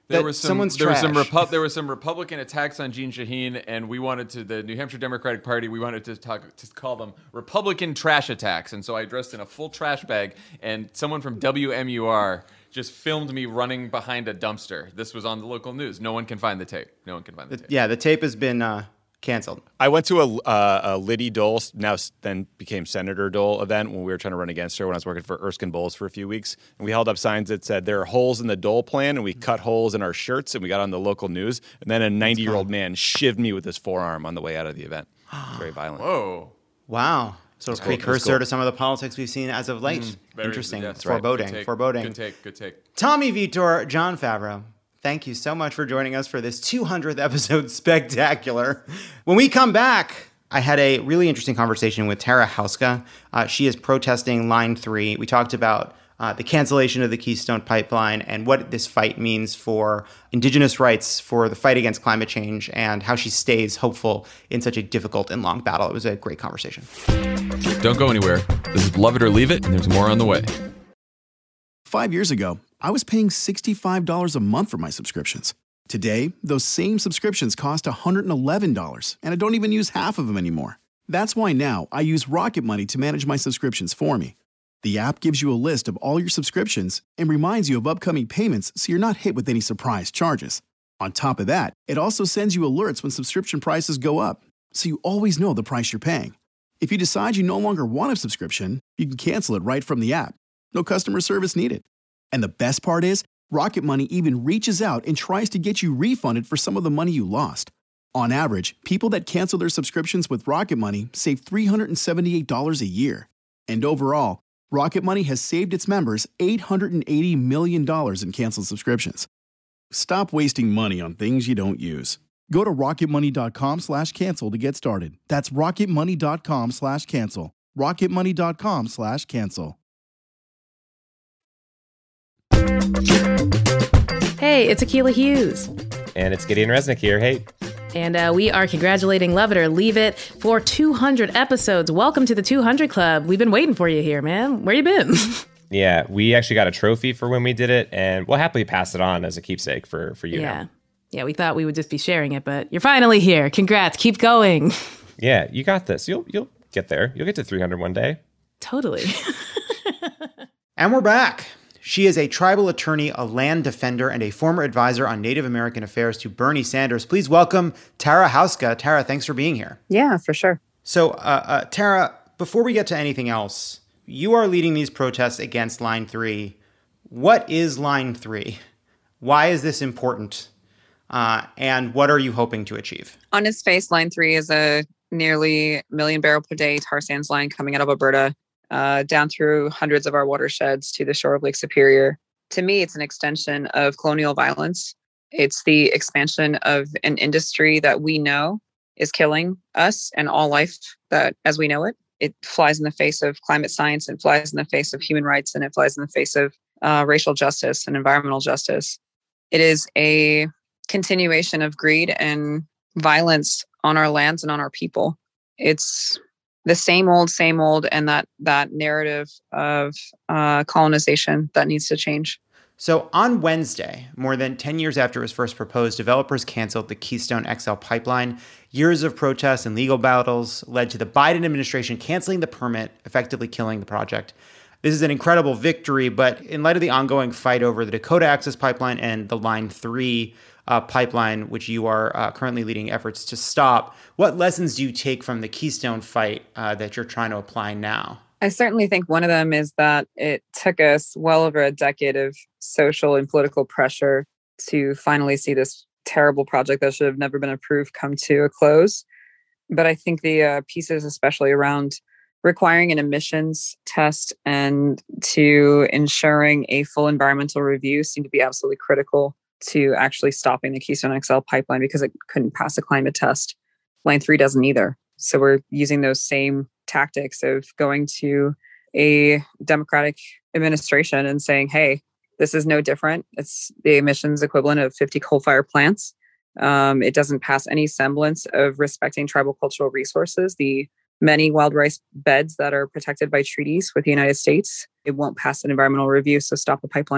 There that was some someone's there was some trash. Repu- there was some Republican attacks on Jean Shaheen, and we wanted to the New Hampshire Democratic Party. We wanted to talk to call them Republican trash attacks, and so I dressed in a full trash bag, and someone from W M U R just filmed me running behind a dumpster. This was on the local news. No one can find the tape. No one can find the tape. Yeah, the tape has been uh, canceled. I went to a, uh, a Liddy Dole, now s- then became Senator Dole event when we were trying to run against her when I was working for Erskine Bowles for a few weeks. And we held up signs that said, there are holes in the Dole plan, and we cut holes in our shirts, and we got on the local news. And then a ninety-year-old man shivved me with his forearm on the way out of the event. It was very violent. Whoa. Wow. So a That's cool. That's precursor cool. to some of the politics we've seen as of late. Mm, very- Interesting. yeah, that's right. Foreboding. Good take. Foreboding. Good take. Good take. Tommy Vitor, John Favreau, thank you so much for joining us for this two hundredth episode spectacular. When we come back, I had a really interesting conversation with Tara Houska. Uh, she is protesting Line three. We talked about uh, the cancellation of the Keystone Pipeline and what this fight means for Indigenous rights, for the fight against climate change, and how she stays hopeful in such a difficult and long battle. It was a great conversation. Don't go anywhere. This is Love It or Leave It, and there's more on the way. Five years ago, I was paying sixty-five dollars a month for my subscriptions. Today, those same subscriptions cost one hundred eleven dollars, and I don't even use half of them anymore. That's why now I use Rocket Money to manage my subscriptions for me. The app gives you a list of all your subscriptions and reminds you of upcoming payments so you're not hit with any surprise charges. On top of that, it also sends you alerts when subscription prices go up, so you always know the price you're paying. If you decide you no longer want a subscription, you can cancel it right from the app. No customer service needed. And the best part is, Rocket Money even reaches out and tries to get you refunded for some of the money you lost. On average, people that cancel their subscriptions with Rocket Money save three hundred seventy-eight dollars a year. And overall, Rocket Money has saved its members eight hundred eighty million dollars in canceled subscriptions. Stop wasting money on things you don't use. Go to rocketmoney.com slash cancel to get started. That's rocketmoney.com slash cancel. rocketmoney.com slash cancel. Hey, it's Akilah Hughes. And it's Gideon Resnick here. Hey. And uh, we are congratulating Love It or Leave It for two hundred episodes. Welcome to the two hundred Club. We've been waiting for you here, man. Where you been? Yeah, we actually got a trophy for when we did it, and we'll happily pass it on as a keepsake for, for you. Yeah. Now. Yeah, we thought we would just be sharing it, but you're finally here. Congrats. Keep going. Yeah, you got this. You'll you'll get there. You'll get to three hundred one day. Totally. And we're back. She is a tribal attorney, a land defender, and a former advisor on Native American affairs to Bernie Sanders. Please welcome Tara Houska. Tara, thanks for being here. Yeah, for sure. So, uh, uh, Tara, before we get to anything else, you are leading these protests against Line three. What is Line three? Why is this important? Uh, and what are you hoping to achieve? On its face, Line three is a nearly million barrel per day tar sands line coming out of Alberta, uh, down through hundreds of our watersheds to the shore of Lake Superior. To me, it's an extension of colonial violence. It's the expansion of an industry that we know is killing us and all life that as we know it. It flies in the face of climate science, it flies in the face of human rights, and it flies in the face of uh, racial justice and environmental justice. It is a continuation of greed and violence on our lands and on our people. It's the same old, same old, and that that narrative of uh, colonization that needs to change. So on Wednesday, more than ten years after it was first proposed, developers canceled the Keystone X L pipeline. Years of protests and legal battles led to the Biden administration canceling the permit, effectively killing the project. This is an incredible victory, but in light of the ongoing fight over the Dakota Access Pipeline and the Line three uh, pipeline, which you are uh, currently leading efforts to stop, what lessons do you take from the Keystone fight uh, that you're trying to apply now? I certainly think one of them is that it took us well over a decade of social and political pressure to finally see this terrible project that should have never been approved come to a close. But I think the uh, pieces, especially around requiring an emissions test and to ensuring a full environmental review, seem to be absolutely critical to actually stopping the Keystone X L pipeline because it couldn't pass a climate test. Line three doesn't either. So we're using those same tactics of going to a Democratic administration and saying, hey, this is no different. It's the emissions equivalent of fifty coal-fired plants. Um, it doesn't pass any semblance of respecting tribal cultural resources, the many wild rice beds that are protected by treaties with the United States. It won't pass an environmental review, so stop the pipeline.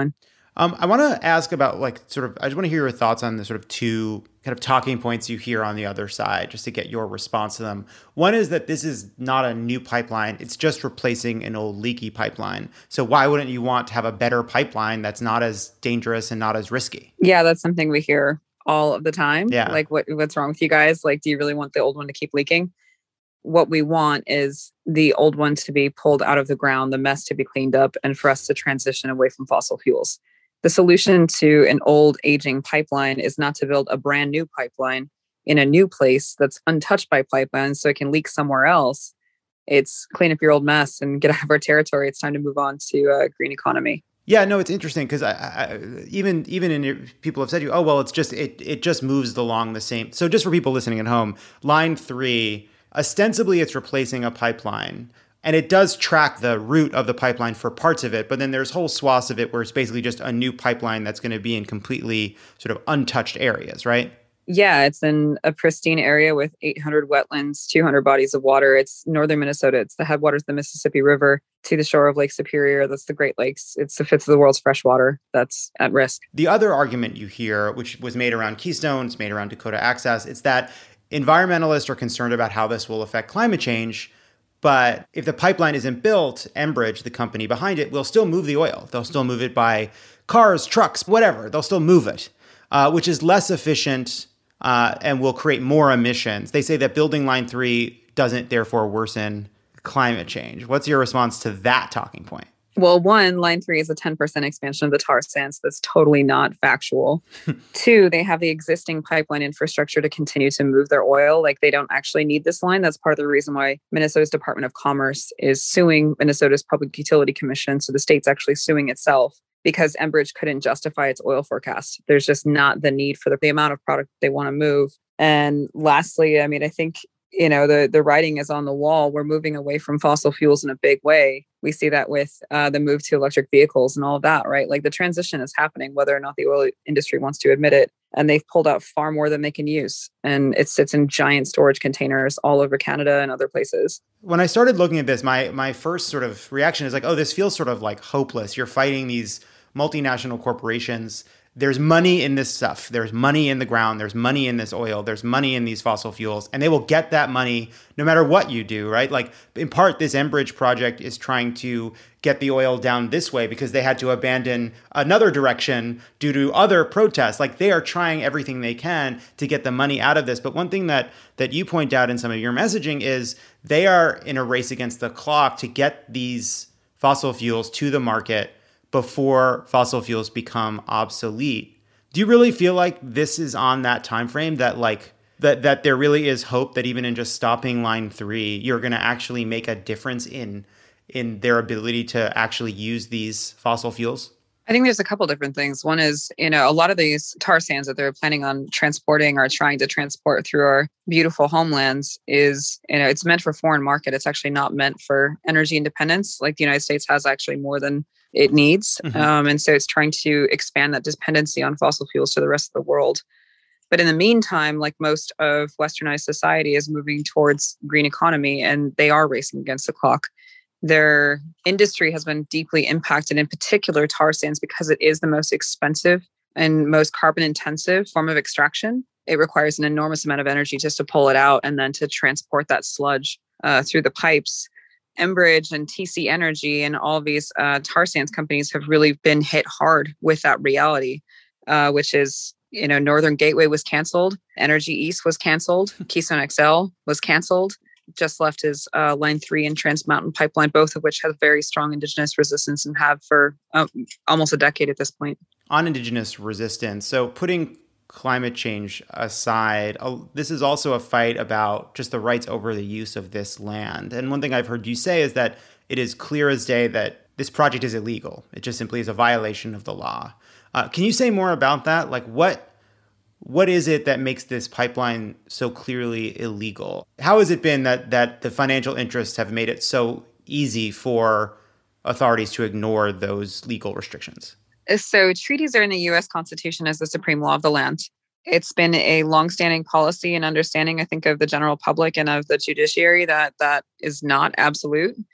Um, I want to ask about like sort of, I just want to hear your thoughts on the sort of two kind of talking points you hear on the other side, just to get your response to them. One is that this is not a new pipeline. It's just replacing an old leaky pipeline. So why wouldn't you want to have a better pipeline that's not as dangerous and not as risky? Yeah, that's something we hear all of the time. Yeah. Like, what what's wrong with you guys? Like, do you really want the old one to keep leaking? What we want is the old one to be pulled out of the ground, the mess to be cleaned up, and for us to transition away from fossil fuels. The solution to an old aging pipeline is not to build a brand new pipeline in a new place that's untouched by pipelines so it can leak somewhere else. It's clean up your old mess and get out of our territory. It's time to move on to a green economy. Yeah, no, it's interesting because I, I, even even in your, people have said to you, oh well, it's just it it just moves along the same. So just for people listening at home, line three, ostensibly it's replacing a pipeline. And it does track the route of the pipeline for parts of it, but then there's whole swaths of it where it's basically just a new pipeline that's going to be in completely sort of untouched areas, right? Yeah, it's in a pristine area with eight hundred wetlands, two hundred bodies of water. It's northern Minnesota. It's the headwaters of the Mississippi River to the shore of Lake Superior. That's the Great Lakes. It's a fifth of the world's fresh water that's at risk. The other argument you hear, which was made around Keystone, it's made around Dakota Access, it's that environmentalists are concerned about how this will affect climate change. But if the pipeline isn't built, Enbridge, the company behind it, will still move the oil. They'll still move it by cars, trucks, whatever. They'll still move it, uh, which is less efficient uh, and will create more emissions. They say that building line three doesn't therefore worsen climate change. What's your response to that talking point? Well, one, line three is a ten percent expansion of the tar sands. That's totally not factual. Two, they have the existing pipeline infrastructure to continue to move their oil. Like, they don't actually need this line. That's part of the reason why Minnesota's Department of Commerce is suing Minnesota's Public Utility Commission. So the state's actually suing itself because Enbridge couldn't justify its oil forecast. There's just not the need for the, the amount of product they want to move. And lastly, I mean, I think, you know, the, the writing is on the wall. We're moving away from fossil fuels in a big way. We see that with uh, the move to electric vehicles and all of that, right? Like, the transition is happening, whether or not the oil industry wants to admit it. And they've pulled out far more than they can use. And it sits in giant storage containers all over Canada and other places. When I started looking at this, my my first sort of reaction is like, oh, this feels sort of like hopeless. You're fighting these multinational corporations. There's money in this stuff. There's money in the ground. There's money in this oil. There's money in these fossil fuels. And they will get that money no matter what you do, right? Like, in part, this Enbridge project is trying to get the oil down this way because they had to abandon another direction due to other protests. Like, they are trying everything they can to get the money out of this. But one thing that that you point out in some of your messaging is they are in a race against the clock to get these fossil fuels to the market before fossil fuels become obsolete. Do you really feel like this is on that time frame, that like that that there really is hope that even in just stopping line three, you're going to actually make a difference in in their ability to actually use these fossil fuels? I think there's a couple different things. One is, you know, a lot of these tar sands that they're planning on transporting or trying to transport through our beautiful homelands is, you know, it's meant for foreign market. It's actually not meant for energy independence. Like, the United States has actually more than it needs. Mm-hmm. Um, and so it's trying to expand that dependency on fossil fuels to the rest of the world. But in the meantime, like most of westernized society is moving towards green economy, and they are racing against the clock. Their industry has been deeply impacted, in particular tar sands, because it is the most expensive and most carbon intensive form of extraction. It requires an enormous amount of energy just to pull it out and then to transport that sludge uh, through the pipes. Enbridge and T C Energy and all of these uh, tar sands companies have really been hit hard with that reality, uh, which is, you know, Northern Gateway was canceled, Energy East was canceled, Keystone X L was canceled. Just left is uh, Line three and Trans Mountain Pipeline, both of which have very strong Indigenous resistance and have for um, almost a decade at this point. On Indigenous resistance, so putting climate change aside, this is also a fight about just the rights over the use of this land. And one thing I've heard you say is that it is clear as day that this project is illegal. It just simply is a violation of the law. Uh, can you say more about that? Like, what what is it that makes this pipeline so clearly illegal? How has it been that that the financial interests have made it so easy for authorities to ignore those legal restrictions? So treaties are in the U S Constitution as the supreme law of the land. It's been a longstanding policy and understanding, I think, of the general public and of the judiciary that that is not absolute.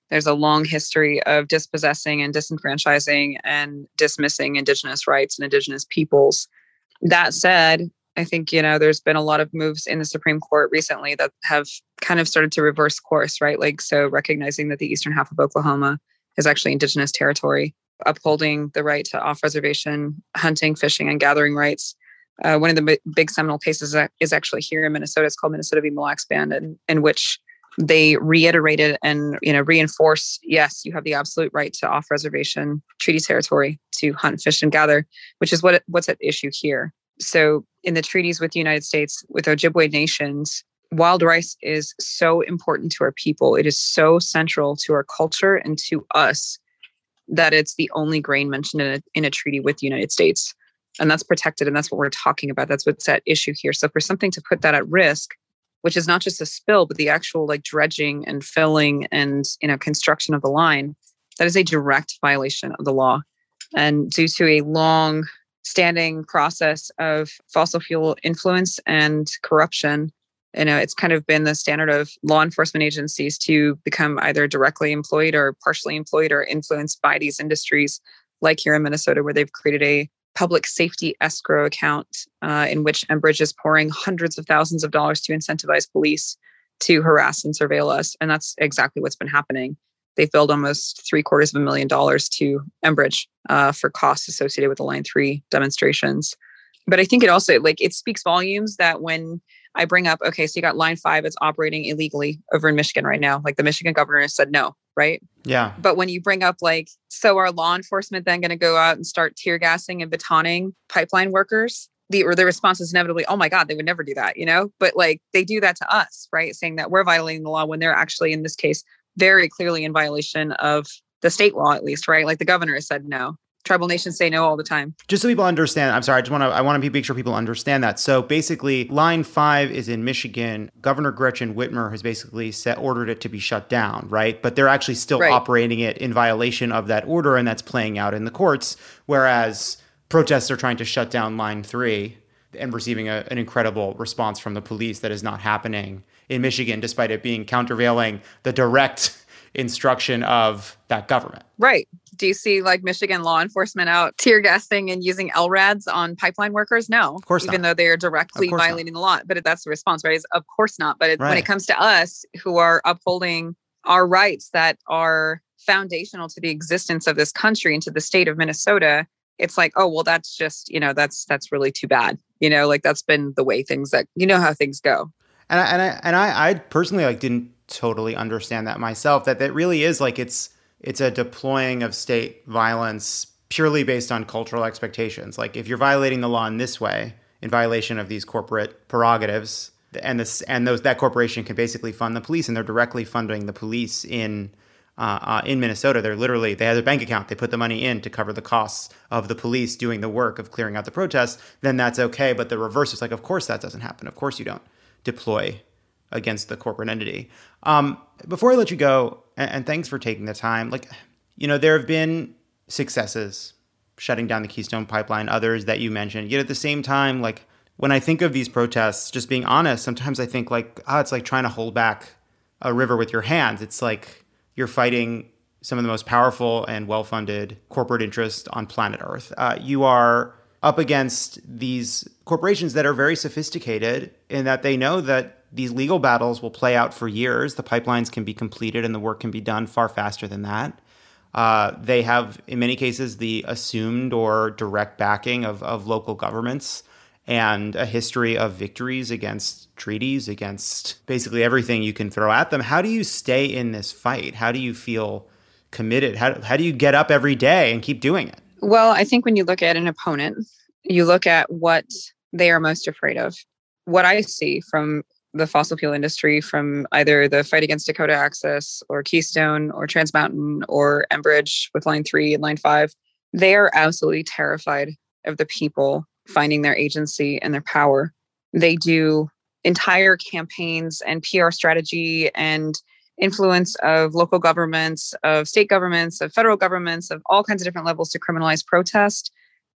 There's a long history of dispossessing and disenfranchising and dismissing Indigenous rights and Indigenous peoples. That said, I think, you know, there's been a lot of moves in the Supreme Court recently that have kind of started to reverse course, right? Like, so recognizing that the eastern half of Oklahoma is actually Indigenous territory, upholding the right to off-reservation hunting, fishing, and gathering rights. Uh, one of the b- big seminal cases is actually here in Minnesota. It's called Minnesota v. Mille Lacs Band, in, in which they reiterated and, you know, reinforce, yes, you have the absolute right to off-reservation treaty territory to hunt, fish, and gather, which is what what's at issue here. So in the treaties with the United States, with Ojibwe nations, wild rice is so important to our people. It is so central to our culture and to us that it's the only grain mentioned in a, in a treaty with the United States. And that's protected. And that's what we're talking about. That's what's at issue here. So for something to put that at risk, which is not just a spill, but the actual like dredging and filling and, you know, construction of the line, that is a direct violation of the law. And due to a long standing process of fossil fuel influence and corruption, you know, it's kind of been the standard of law enforcement agencies to become either directly employed or partially employed or influenced by these industries, like here in Minnesota, where they've created a public safety escrow account uh, in which Enbridge is pouring hundreds of thousands of dollars to incentivize police to harass and surveil us. And that's exactly what's been happening. They've billed almost three quarters of a million dollars to Enbridge uh, for costs associated with the Line three demonstrations. But I think it also, like, it speaks volumes that when I bring up, okay, so you got Line five, it's operating illegally over in Michigan right now. Like, the Michigan governor has said no, right? Yeah. But when you bring up, like, so are law enforcement then going to go out and start tear gassing and batoning pipeline workers? The, or the response is inevitably, oh my God, they would never do that, you know? But like, they do that to us, right? Saying that we're violating the law when they're actually, in this case, very clearly in violation of the state law, at least, right? Like, the governor has said no. Tribal nations say no all the time. Just so people understand, I'm sorry, I just want to I want to make sure people understand that. So basically, Line five is in Michigan. Governor Gretchen Whitmer has basically set, ordered it to be shut down, right? But they're actually still Right. operating it in violation of that order, and that's playing out in the courts. Whereas protests are trying to shut down Line three and receiving a, an incredible response from the police that is not happening in Michigan, despite it being countervailing the direct instruction of that government. Right. Do you see like Michigan law enforcement out tear gassing and using L RADs on pipeline workers? No. Of course Even not. though they are directly Of course not. violating the law. But that's the response, right? Is of course not. But it, when Right. it comes to us who are upholding our rights that are foundational to the existence of this country and to the state of Minnesota, it's like, oh, well, that's just, you know, that's that's really too bad. You know, like that's been the way things that, you know, how things go. And I, and I, and I, I personally like didn't totally understand that myself, that that really is like, it's, it's a deploying of state violence purely based on cultural expectations. Like, if you're violating the law in this way, in violation of these corporate prerogatives, and this, and those, that corporation can basically fund the police, and they're directly funding the police in, uh, uh, in Minnesota. They're literally, they have a bank account, they put the money in to cover the costs of the police doing the work of clearing out the protests, then that's okay. But the reverse is like, of course that doesn't happen. Of course you don't deploy against the corporate entity. Um, before I let you go, and, and thanks for taking the time, like, you know, there have been successes shutting down the Keystone Pipeline, others that you mentioned. Yet at the same time, like, when I think of these protests, just being honest, sometimes I think like, ah, oh, it's like trying to hold back a river with your hands. It's like you're fighting some of the most powerful and well-funded corporate interests on planet Earth. Uh, you are up against these corporations that are very sophisticated in that they know that these legal battles will play out for years. The pipelines can be completed and the work can be done far faster than that. Uh, they have, in many cases, the assumed or direct backing of, of local governments and a history of victories against treaties, against basically everything you can throw at them. How do you stay in this fight? How do you feel committed? How, how do you get up every day and keep doing it? Well, I think when you look at an opponent, you look at what they are most afraid of. What I see from the fossil fuel industry, from either the fight against Dakota Access or Keystone or Trans Mountain or Enbridge with Line three and Line five, they are absolutely terrified of the people finding their agency and their power. They do entire campaigns and P R strategy and influence of local governments, of state governments, of federal governments, of all kinds of different levels to criminalize protest,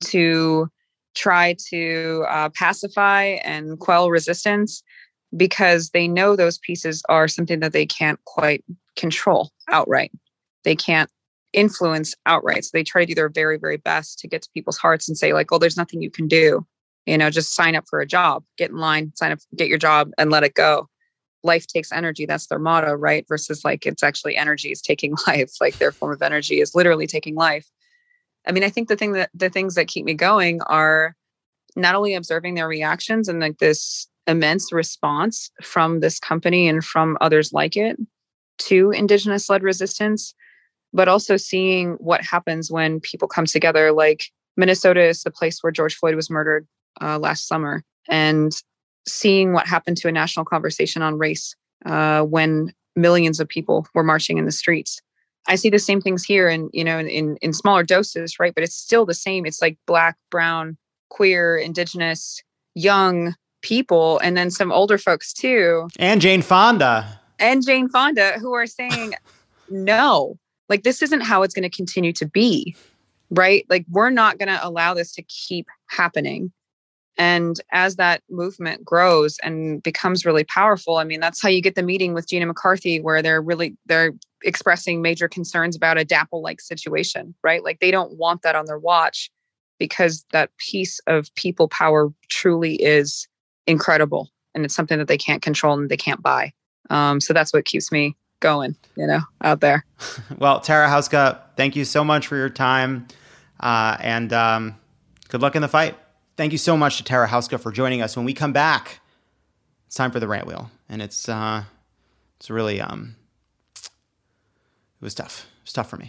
to try to uh, pacify and quell resistance, because they know those pieces are something that they can't quite control outright. they can't influence outright. So they try to do their very, very best to get to people's hearts and say like, oh, there's nothing you can do. You know, just sign up for a job, get in line, sign up, get your job and let it go. Life takes energy. That's their motto, right? Versus like, it's actually energy is taking life. Like their form of energy is literally taking life. I mean, I think the thing that the things that keep me going are not only observing their reactions and like this immense response from this company and from others like it to Indigenous led resistance, but also seeing what happens when people come together. Like Minnesota is the place where George Floyd was murdered uh, last summer, and seeing what happened to a national conversation on race uh, when millions of people were marching in the streets. I see the same things here and, you know, in, in, in smaller doses, right? But it's still the same. It's like Black, brown, queer, Indigenous, young people, and then some older folks too. And Jane Fonda. And Jane Fonda, who are saying, no, like this isn't how it's going to continue to be, right? Like we're not going to allow this to keep happening. And as that movement grows and becomes really powerful, I mean, that's how you get the meeting with Gina McCarthy, where they're really, they're expressing major concerns about a DAPL-like situation, right? Like they don't want that on their watch, because that piece of people power truly is incredible. And it's something that they can't control and they can't buy. Um, so that's what keeps me going, you know, out there. Well, Tara Houska, thank you so much for your time. Uh, and um, good luck in the fight. Thank you so much to Tara Houska for joining us. When we come back, it's time for the rant wheel. And it's uh, it's really, um, it was tough. It was tough for me.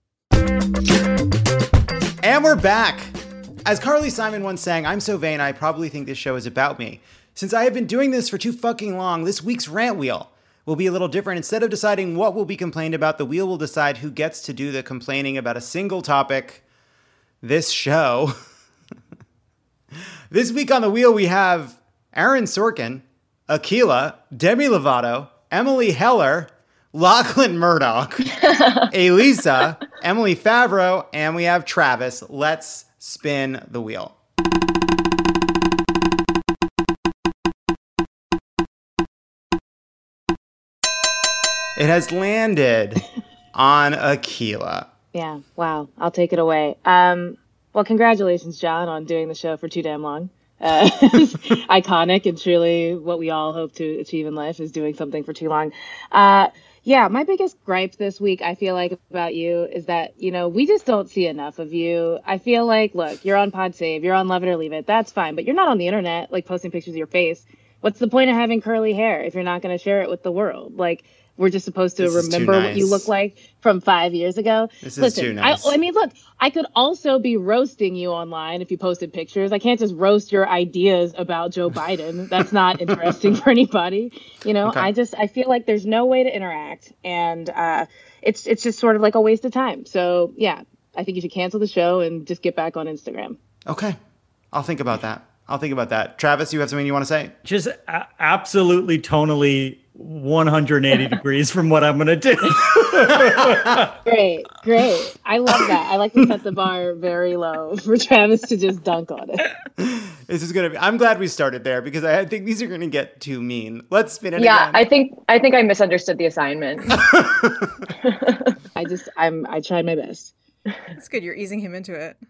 And we're back. As Carly Simon once sang, I'm so vain, I probably think this show is about me. Since I have been doing this for too fucking long, this week's rant wheel will be a little different. Instead of deciding what will be complained about, the wheel will decide who gets to do the complaining about a single topic this show. This week on the wheel, we have Aaron Sorkin, Akilah, Demi Lovato, Emily Heller, Lachlan Murdoch, Elisa, Emily Favreau, and we have Travis. Let's spin the wheel. It has landed on Akilah. Yeah, wow. I'll take it away. Um, well, congratulations, John, on doing the show for too damn long. Uh, iconic and truly what we all hope to achieve in life is doing something for too long. Uh, yeah, my biggest gripe this week, I feel like, about you is that, you know, we just don't see enough of you. I feel like, look, you're on Pod Save, you're on Love It or Leave It. That's fine. But you're not on the internet, like, posting pictures of your face. What's the point of having curly hair if you're not going to share it with the world? Like, we're just supposed to This is too remember what nice. you look like from five years ago. This is Listen, too nice. I, I mean, look, I could also be roasting you online if you posted pictures. I can't just roast your ideas about Joe Biden. That's not interesting for anybody. You know, Okay. I just, I feel like there's no way to interact. And uh, it's, it's just sort of like a waste of time. So, yeah, I think you should cancel the show and just get back on Instagram. Okay. I'll think about that. I'll think about that. Travis, you have something you want to say? Just a- absolutely tonally one hundred eighty degrees from what I'm going to do. Great, great. I love that. I like to set the bar very low for Travis to just dunk on it. This is going to be, I'm glad we started there because I think these are going to get too mean. Let's spin it Yeah, again. I think I think I misunderstood the assignment. I just, I'm, I tried my best. It's good. You're easing him into it.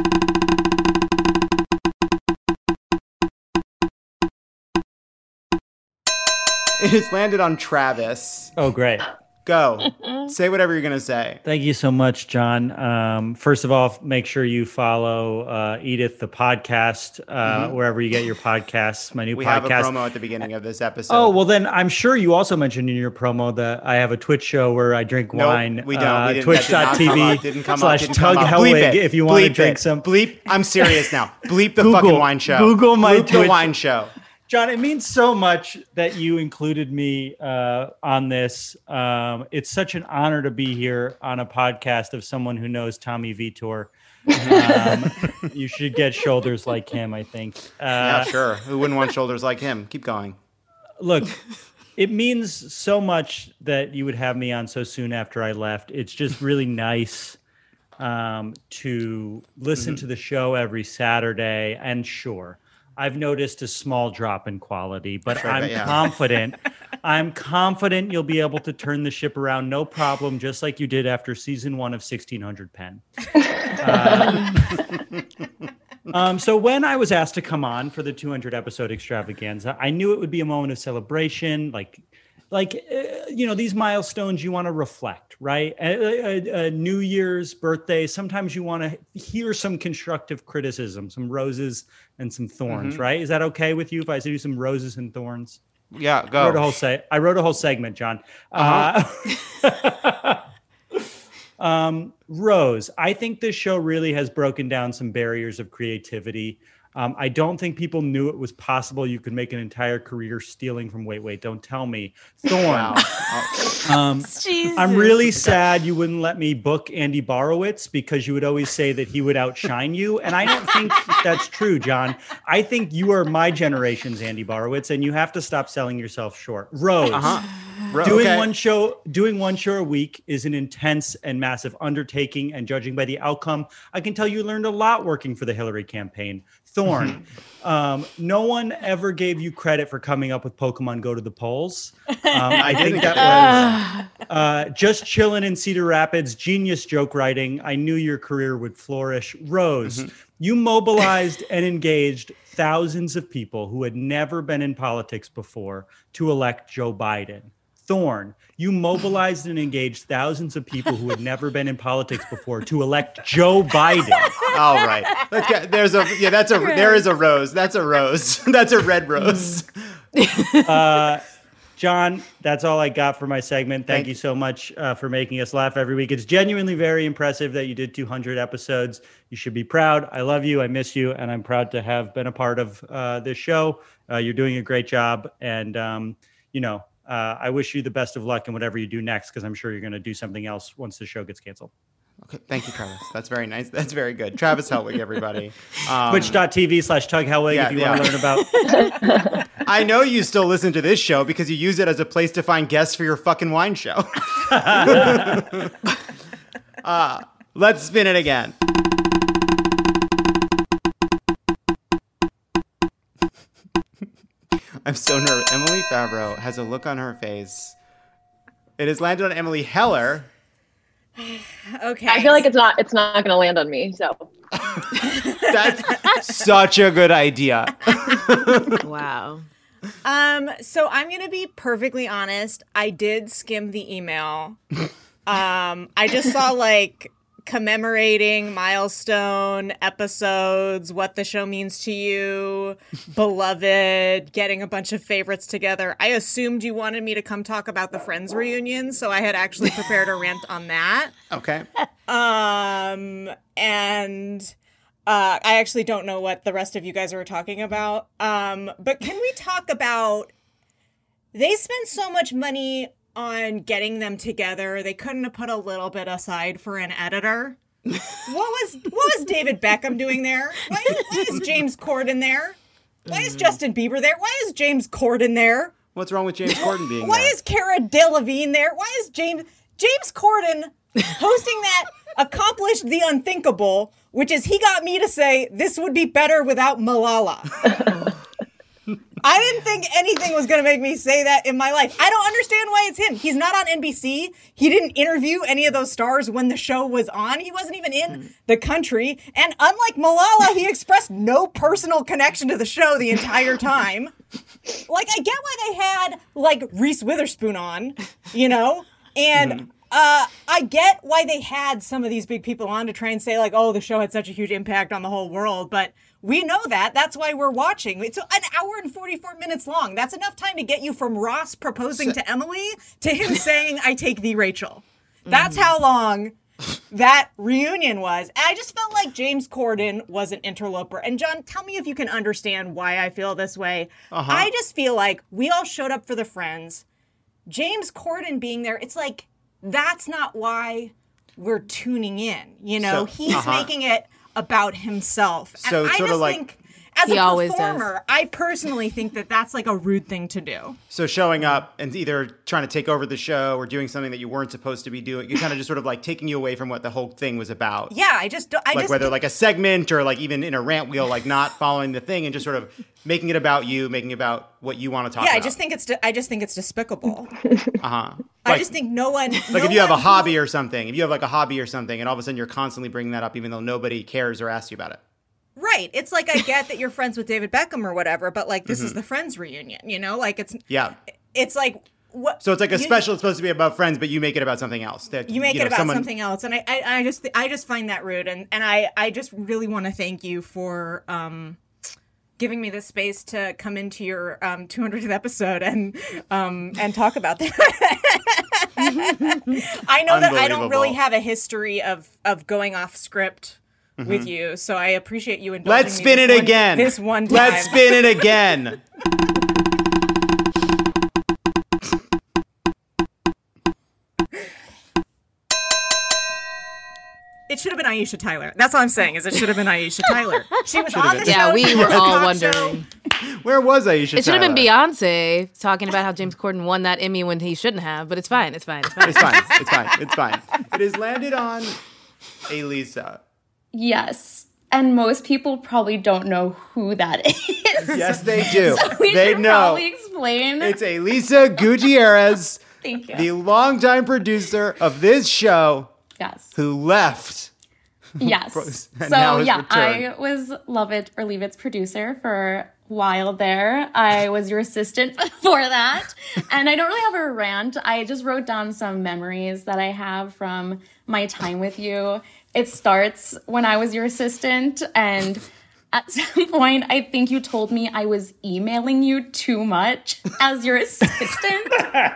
It has landed on Travis. Oh, great. Go. Say whatever you're going to say. Thank you so much, John. Um, first of all, make sure you follow uh, Edith, the podcast, uh, Mhm. wherever you get your podcasts, my new We podcast. have a promo at the beginning of this episode. Oh, well, then I'm sure you also mentioned in your promo that I have a Twitch show where I drink Nope, wine. we don't. Uh, We didn't- that did not come up, Twitch.tv didn't come up, slash didn't Tug come up. Bleep Hellwig it. if you want to Bleep drink it. some. Bleep. I'm serious now. Bleep the Google- fucking wine show. Google my Bleep the Twitch. wine show. John, it means so much that you included me uh, on this. Um, it's such an honor to be here on a podcast of someone who knows Tommy Vitor. Um, you should get shoulders like him, I think. Uh, Yeah, sure. Who wouldn't want shoulders like him? Keep going. Look, it means so much that you would have me on so soon after I left. It's just really nice um, to listen Mhm. to the show every Saturday. And sure, I've noticed a small drop in quality, but Sure, I'm but yeah. confident. I'm confident you'll be able to turn the ship around, no problem, just like you did after season one of sixteen hundred Penn. Uh, um, so when I was asked to come on for the two hundred episode extravaganza, I knew it would be a moment of celebration, like, like uh, you know, these milestones you want to reflect, right? A, a, a New Year's birthday, sometimes you want to hear some constructive criticism, some roses and some thorns, Mhm. right? Is that okay with you if I do some roses and thorns? Yeah, I go. wrote a whole se- I wrote a whole segment, John. Uh, um, Rose, I think this show really has broken down some barriers of creativity. Um, I don't think people knew it was possible you could make an entire career stealing from Wait, Wait, Don't Tell Me. Thorn. um, I'm really sad you wouldn't let me book Andy Borowitz because you would always say that he would outshine you. And I don't think that's true, John. I think you are my generation's Andy Borowitz, and you have to stop selling yourself short. Rose. Uh-huh. Ro- Doing okay. one show, doing one show a week is an intense and massive undertaking, and judging by the outcome, I can tell you learned a lot working for the Hillary campaign. Thorn, um, no one ever gave you credit for coming up with Pokemon Go to the polls. Um, I think that was uh, just chilling in Cedar Rapids, genius joke writing. I knew your career would flourish. Rose, you mobilized and engaged thousands of people who had never been in politics before to elect Joe Biden. Thorn, you mobilized and engaged thousands of people who had never been in politics before to elect Joe Biden. All right. Let's get, there's a yeah. That's a there is a rose. That's a rose. That's a red rose. Uh, John, that's all I got for my segment. Thank, Thank you so much uh, for making us laugh every week. It's genuinely very impressive that you did two hundred episodes. You should be proud. I love you. I miss you. And I'm proud to have been a part of uh, this show. Uh, you're doing a great job. And, um, you know, uh, I wish you the best of luck in whatever you do next, because I'm sure you're going to do something else once the show gets canceled. Okay, thank you, Travis. That's very nice. That's very good. Travis Helwig, everybody. Um, Twitch.tv slash Tug Helwig yeah, if you yeah. want to learn about. I know you still listen to this show because you use it as a place to find guests for your fucking wine show. uh, let's spin it again. I'm so nervous. Emily Favreau has a look on her face. It has landed on Emily Heller. Okay. I feel like it's not it's not going to land on me. So That's such a good idea. Wow. Um, so I'm gonna be perfectly honest. I did skim the email. Um, I just saw like commemorating milestone episodes, what the show means to you, beloved, getting a bunch of favorites together. I assumed you wanted me to come talk about the Friends reunion, so I had actually prepared a rant on that. Okay. Um, and uh, I actually don't know what the rest of you guys were talking about. Um, but can we talk about, they spent so much money on getting them together, they couldn't have put a little bit aside for an editor. What was what was David Beckham doing there? Why is, why is James Corden there? Why is Justin Bieber there? Why is James Corden there? What's wrong with James Corden being Why there? is Cara Delevingne there? Why is James James Corden hosting that accomplished the unthinkable, which is he got me to say this would be better without Malala. I didn't think anything was going to make me say that in my life. I don't understand why it's him. He's not on N B C. He didn't interview any of those stars when the show was on. He wasn't even in the country. And unlike Malala, he expressed no personal connection to the show the entire time. Like, I get why they had, like, Reese Witherspoon on, you know? And uh, I get why they had some of these big people on to try and say, like, oh, the show had such a huge impact on the whole world. But we know that. That's why we're watching. It's an hour and forty-four minutes long. That's enough time to get you from Ross proposing to Emily to him saying, I take thee, Rachel. That's how long that reunion was. And I just felt like James Corden was an interloper. And John, tell me if you can understand why I feel this way. Uh-huh. I just feel like we all showed up for the Friends. James Corden being there, it's like, that's not why we're tuning in. You know, So, he's uh-huh. making it about himself. So and I sort just of like- think, as He a always does. performer, I personally think that that's like a rude thing to do. So showing up and either trying to take over the show or doing something that you weren't supposed to be doing, you kind of just sort of like taking you away from what the whole thing was about. Yeah, I just don't. I like just whether like a segment or like even in a rant wheel, like not following the thing and just sort of making it about you, making it about what you want to talk yeah, about. I just think it's. I just think it's despicable. Uh-huh. I Like- just think no one. Like no if you have a one who- hobby or something, if you have like a hobby or something, and all of a sudden you're constantly bringing that up, even though nobody cares or asks you about it. Right. It's like I get that you're friends with David Beckham or whatever, but like this is Mhm. the Friends reunion, you know? Like it's Yeah. it's like what So it's like a you- special. It's supposed to be about friends, but you make it about something else. That You make know, it about someone- something else, and I, I, I just, I just find that rude, and, and I, I just really want to thank you for um, giving me the space to come into your um, two hundredth episode and, um, and talk about that. I know that I don't really Unbelievable. have a history of, of going off script with Mhm. you, so I appreciate you indulging Let's me spin this it one- again. This one time. Let's spin it again. It should have been Aisha Tyler. That's all I'm saying. Is it should have been Aisha Tyler. She was Should've on been. the show. Yeah, we she were had a all talk show. wondering. Where was Aisha? It should have been Tyler? Beyonce talking about how James Corden won that Emmy when he shouldn't have, but it's fine. It's fine. It's fine. It's fine. It's fine. It's fine. It has landed on Elisa. Yes. And most people probably don't know who that is. Yes, they do. So we they should know. probably explain. It's Elisa Gutierrez, Thank you. the longtime producer of this show, Yes. who left. Yes. And So now has yeah, returned. I was Love It or Leave It's producer for a while there. I was your assistant before that. And I don't really have a rant. I just wrote down some memories that I have from my time with you. It starts when I was your assistant, and at some point, I think you told me I was emailing you too much as your assistant.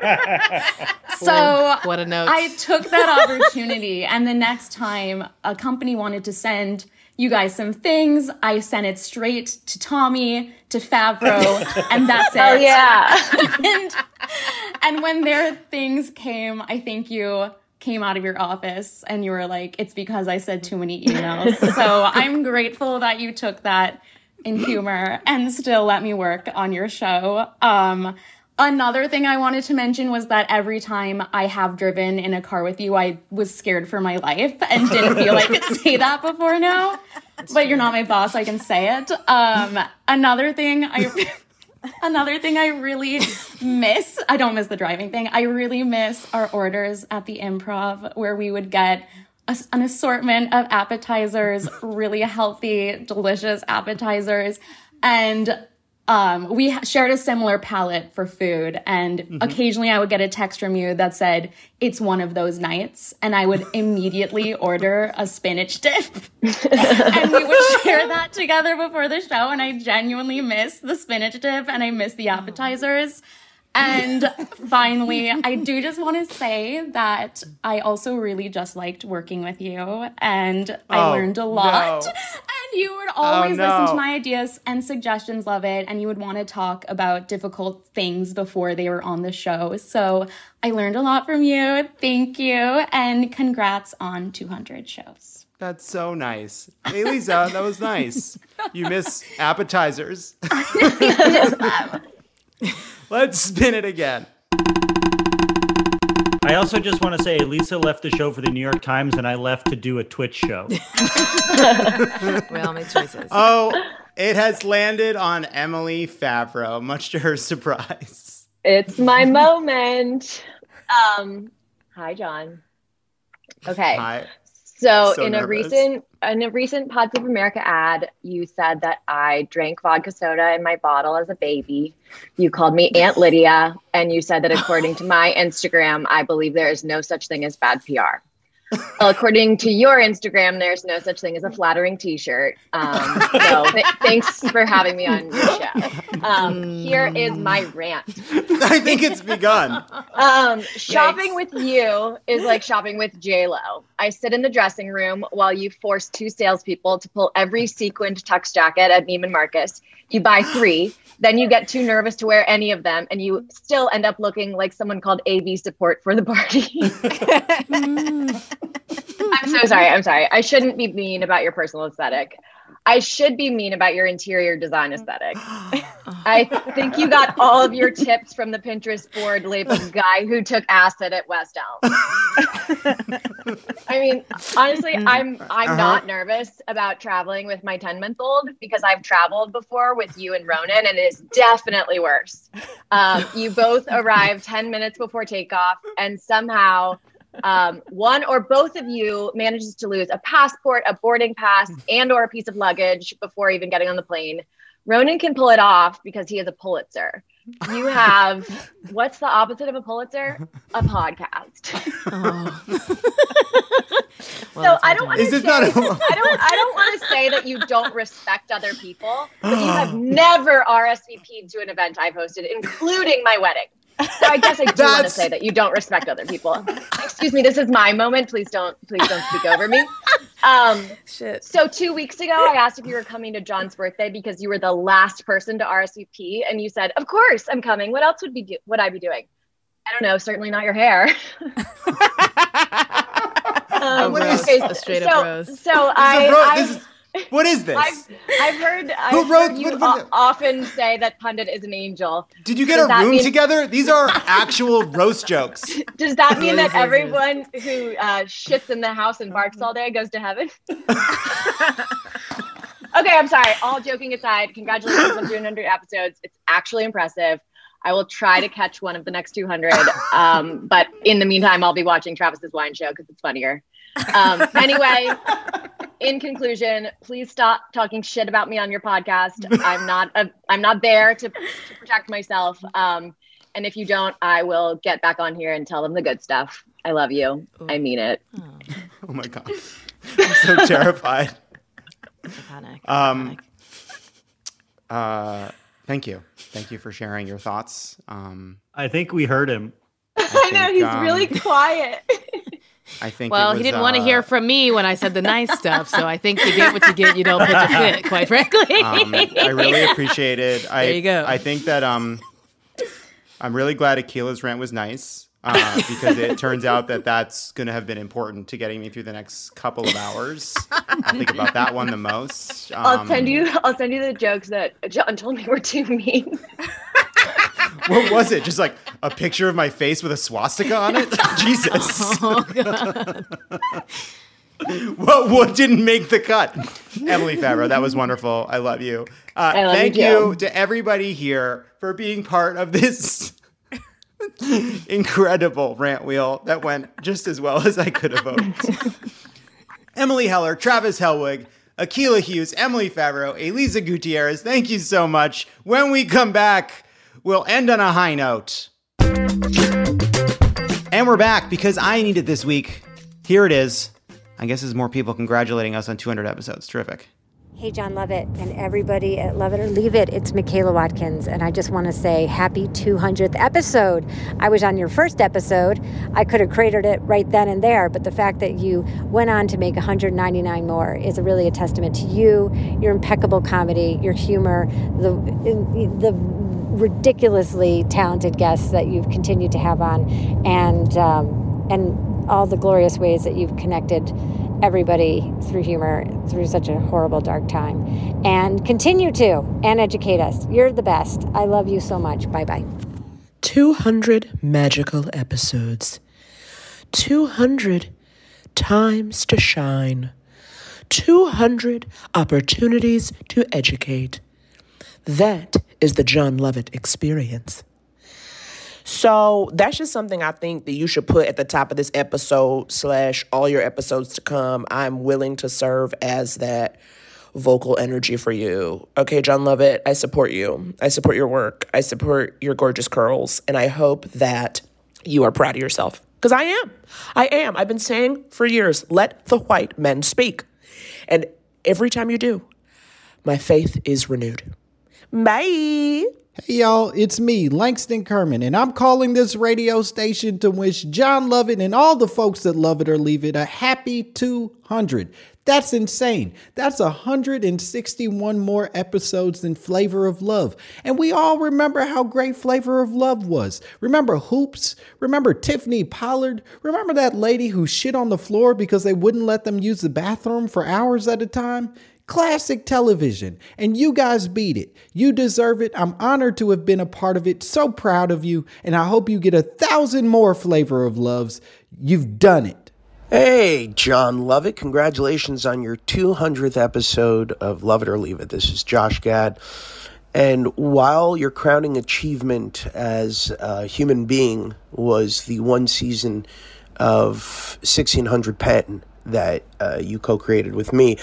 So What a note. I took that opportunity, and the next time a company wanted to send you guys some things, I sent it straight to Tommy, to Favreau, and that's it. Oh, yeah. and, and when their things came, I think you came out of your office and you were like, it's because I said too many emails. So I'm grateful that you took that in humor and still let me work on your show. Um, another thing I wanted to mention was that every time I have driven in a car with you, I was scared for my life and didn't feel I could say that before now. But you're not my boss, I can say it. Um, another thing I... Another thing I really miss, I don't miss the driving thing, I really miss our orders at the Improv where we would get a, an assortment of appetizers, really healthy, delicious appetizers. And um, we ha- shared a similar palate for food. And Mhm. occasionally I would get a text from you that said, it's one of those nights. And I would immediately order a spinach dip. And we would share that together before the show, and I genuinely miss the spinach dip and I miss the appetizers. And finally, I do just want to say that I also really just liked working with you, and I Oh, learned a lot. no. And you would always Oh, listen no. to my ideas and suggestions, Love It, and you would want to talk about difficult things before they were on the show. So I learned a lot from you. Thank you, and congrats on two hundred shows. That's so nice. Hey, Lisa, that was nice. You miss appetizers. Let's spin it again. I also just want to say Lisa left the show for the New York Times, and I left to do a Twitch show. We all make choices. Oh, it has landed on Emily Favreau, much to her surprise. It's my moment. Um, hi, John. Okay. Hi. So, So in a nervous. recent in a recent Pods of America ad, you said that I drank vodka soda in my bottle as a baby. You called me Aunt Lydia, and you said that according to my Instagram, I believe there is no such thing as bad P R. Well, according to your Instagram, there's no such thing as a flattering T-shirt. Um, so th- thanks for having me on your show. Um, here is my rant. I think it's begun. Um, shopping with you is like shopping with J-Lo. I sit in the dressing room while you force two salespeople to pull every sequined tux jacket at Neiman Marcus. You buy three, then you get too nervous to wear any of them, and you still end up looking like someone called A V support for the party. I'm so sorry. I'm sorry. I shouldn't be mean about your personal aesthetic. I should be mean about your interior design aesthetic. I think you got all of your tips from the Pinterest board labeled guy who took acid at West Elm. I mean, honestly, I'm I'm Uh-huh. not nervous about traveling with my ten-month-old because I've traveled before with you and Ronan, and it is definitely worse. Um, you both arrived ten minutes before takeoff, and somehow um, one or both of you manages to lose a passport, a boarding pass, and or a piece of luggage before even getting on the plane. Ronan can pull it off because he has a Pulitzer. You have, what's the opposite of a Pulitzer? A podcast. So I don't want to Is say, this not a- I don't I don't want to say that you don't respect other people, but you have never R S V P'd to an event I've hosted, including my wedding. So I guess I do want to That's- say that you don't respect other people. Excuse me, this is my moment. Please don't please don't speak over me. Um Shit. So two weeks ago I asked if you were coming to John's birthday because you were the last person to R S V P, and you said, "Of course I'm coming. What else would be do- would I be doing?" I don't know, certainly not your hair. um, A rose, okay, a straight so, up rose. So This is I, a ro- I this is- what is this? I've, I've heard, I've Who wrote- heard you what- what- o- often say that Pundit is an angel. Did you get Does a that room mean- together? These are actual roast jokes. Does that mean Yes, that yes, everyone who uh, shits in the house and barks all day goes to heaven? Okay, I'm sorry. All joking aside, congratulations on two hundred episodes. It's actually impressive. I will try to catch one of the next two hundred. Um, but in the meantime, I'll be watching Travis's wine show because it's funnier. Um, anyway, in conclusion, please stop talking shit about me on your podcast. I'm not a, I'm not there to, to protect myself. Um, and if you don't, I will get back on here and tell them the good stuff. I love you. I mean it. Oh my god, I'm so terrified. Iconic. Um, uh, thank you, thank you for sharing your thoughts. Um, I think we heard him. I, know think, he's um, really quiet. I think. Well, it was, he didn't want to uh, hear from me when I said the nice stuff, so I think you get what you get. You don't pitch a fit, quite frankly. Um, I really appreciate it. I, There you go. I think that um, I'm really glad Akila's rant was nice uh, because it turns out that that's going to have been important to getting me through the next couple of hours. I think about that one the most. Um, I'll send you. I'll send you the jokes that John told me were too mean. What was it? Just like a picture of my face with a swastika on it? Jesus. Oh, God. What what didn't make the cut? Emily Favreau, that was wonderful. I love you. Uh, I love thank you you, too. to everybody here for being part of this incredible rant wheel that went just as well as I could have hoped. Emily Heller, Travis Helwig, Akila Hughes, Emily Favreau, Elisa Gutierrez, thank you so much. When we come back, we'll end on a high note. And we're back because I need it this week. Here it is. I guess there's more people congratulating us on two hundred episodes. Terrific. Hey, John Lovett and everybody at Love It or Leave It. It's Michaela Watkins, and I just want to say happy two hundredth episode. I was on your first episode. I could have created it right then and there, but the fact that you went on to make one hundred ninety-nine more is really a testament to you, your impeccable comedy, your humor, the the ridiculously talented guests that you've continued to have on, and um, and all the glorious ways that you've connected everybody through humor through such a horrible, dark time. And continue to, and educate us. You're the best. I love you so much. Bye-bye. two hundred magical episodes. two hundred times to shine. two hundred opportunities to educate. That is the John Lovett experience. So that's just something I think that you should put at the top of this episode slash all your episodes to come. I'm willing to serve as that vocal energy for you. Okay, John Lovett, I support you. I support your work. I support your gorgeous curls. And I hope that you are proud of yourself. Because I am. I am. I've been saying for years, let the white men speak. And every time you do, my faith is renewed. Bye. Hey y'all, it's me, Langston Kerman, and I'm calling this radio station to wish John Lovett and all the folks that love it or leave it a happy two hundred. That's insane. That's one hundred sixty-one more episodes than Flavor of Love. And we all remember how great Flavor of Love was. Remember Hoops? Remember Tiffany Pollard? Remember that lady who shit on the floor because they wouldn't let them use the bathroom for hours at a time? Classic television. And you guys beat it. You deserve it. I'm honored to have been a part of it. So proud of you. And I hope you get a thousand more Flavor of Loves. You've done it. Hey, John Lovett. Congratulations on your two hundredth episode of Love It or Leave It. This is Josh Gad. And while your crowning achievement as a human being was the one season of sixteen hundred Penn that uh, you co-created with me,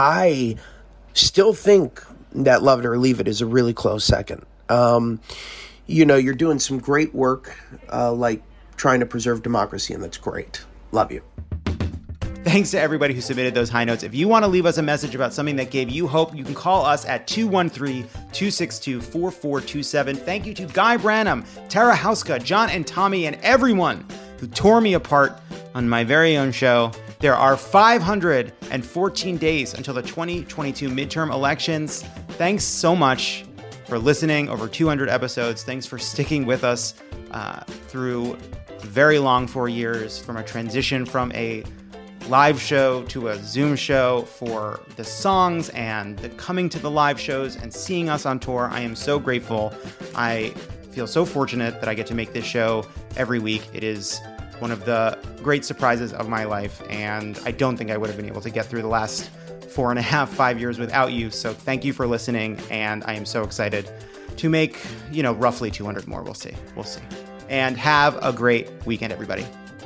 I still think that Love It or Leave It is a really close second. Um, you know, you're doing some great work, uh, like trying to preserve democracy, and that's great. Love you. Thanks to everybody who submitted those high notes. If you want to leave us a message about something that gave you hope, you can call us at two one three, two six two, four four two seven. Thank you to Guy Branum, Tara Hauska, John and Tommy, and everyone who tore me apart on my very own show. There are five hundred fourteen days until the twenty twenty-two midterm elections. Thanks so much for listening over two hundred episodes. Thanks for sticking with us uh, through very long four years from a transition from a live show to a Zoom show, for the songs and the coming to the live shows and seeing us on tour. I am so grateful. I feel so fortunate that I get to make this show every week. It is one of the great surprises of my life, and I don't think I would have been able to get through the last four and a half, five years without you. So thank you for listening, and I am so excited to make, you know, roughly two hundred more. We'll see. We'll see. And have a great weekend, everybody.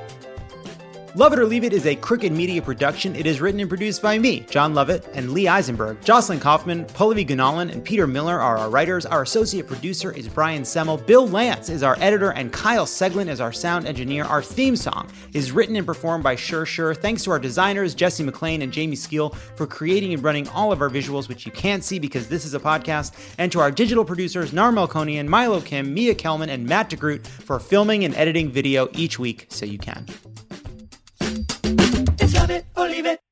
Love It or Leave It is a Crooked Media production. It is written and produced by me, John Lovett, and Lee Eisenberg. Jocelyn Kaufman, Pallavi Gunalan, and Peter Miller are our writers. Our associate producer is Brian Semmel. Bill Lance is our editor, and Kyle Seglin is our sound engineer. Our theme song is written and performed by Sure Sure. Thanks to our designers, Jesse McLean and Jamie Skeel, for creating and running all of our visuals, which you can't see because this is a podcast. And to our digital producers, Nar Melkonian, Milo Kim, Mia Kelman, and Matt DeGroot for filming and editing video each week so you can. It's Love It or Leave It.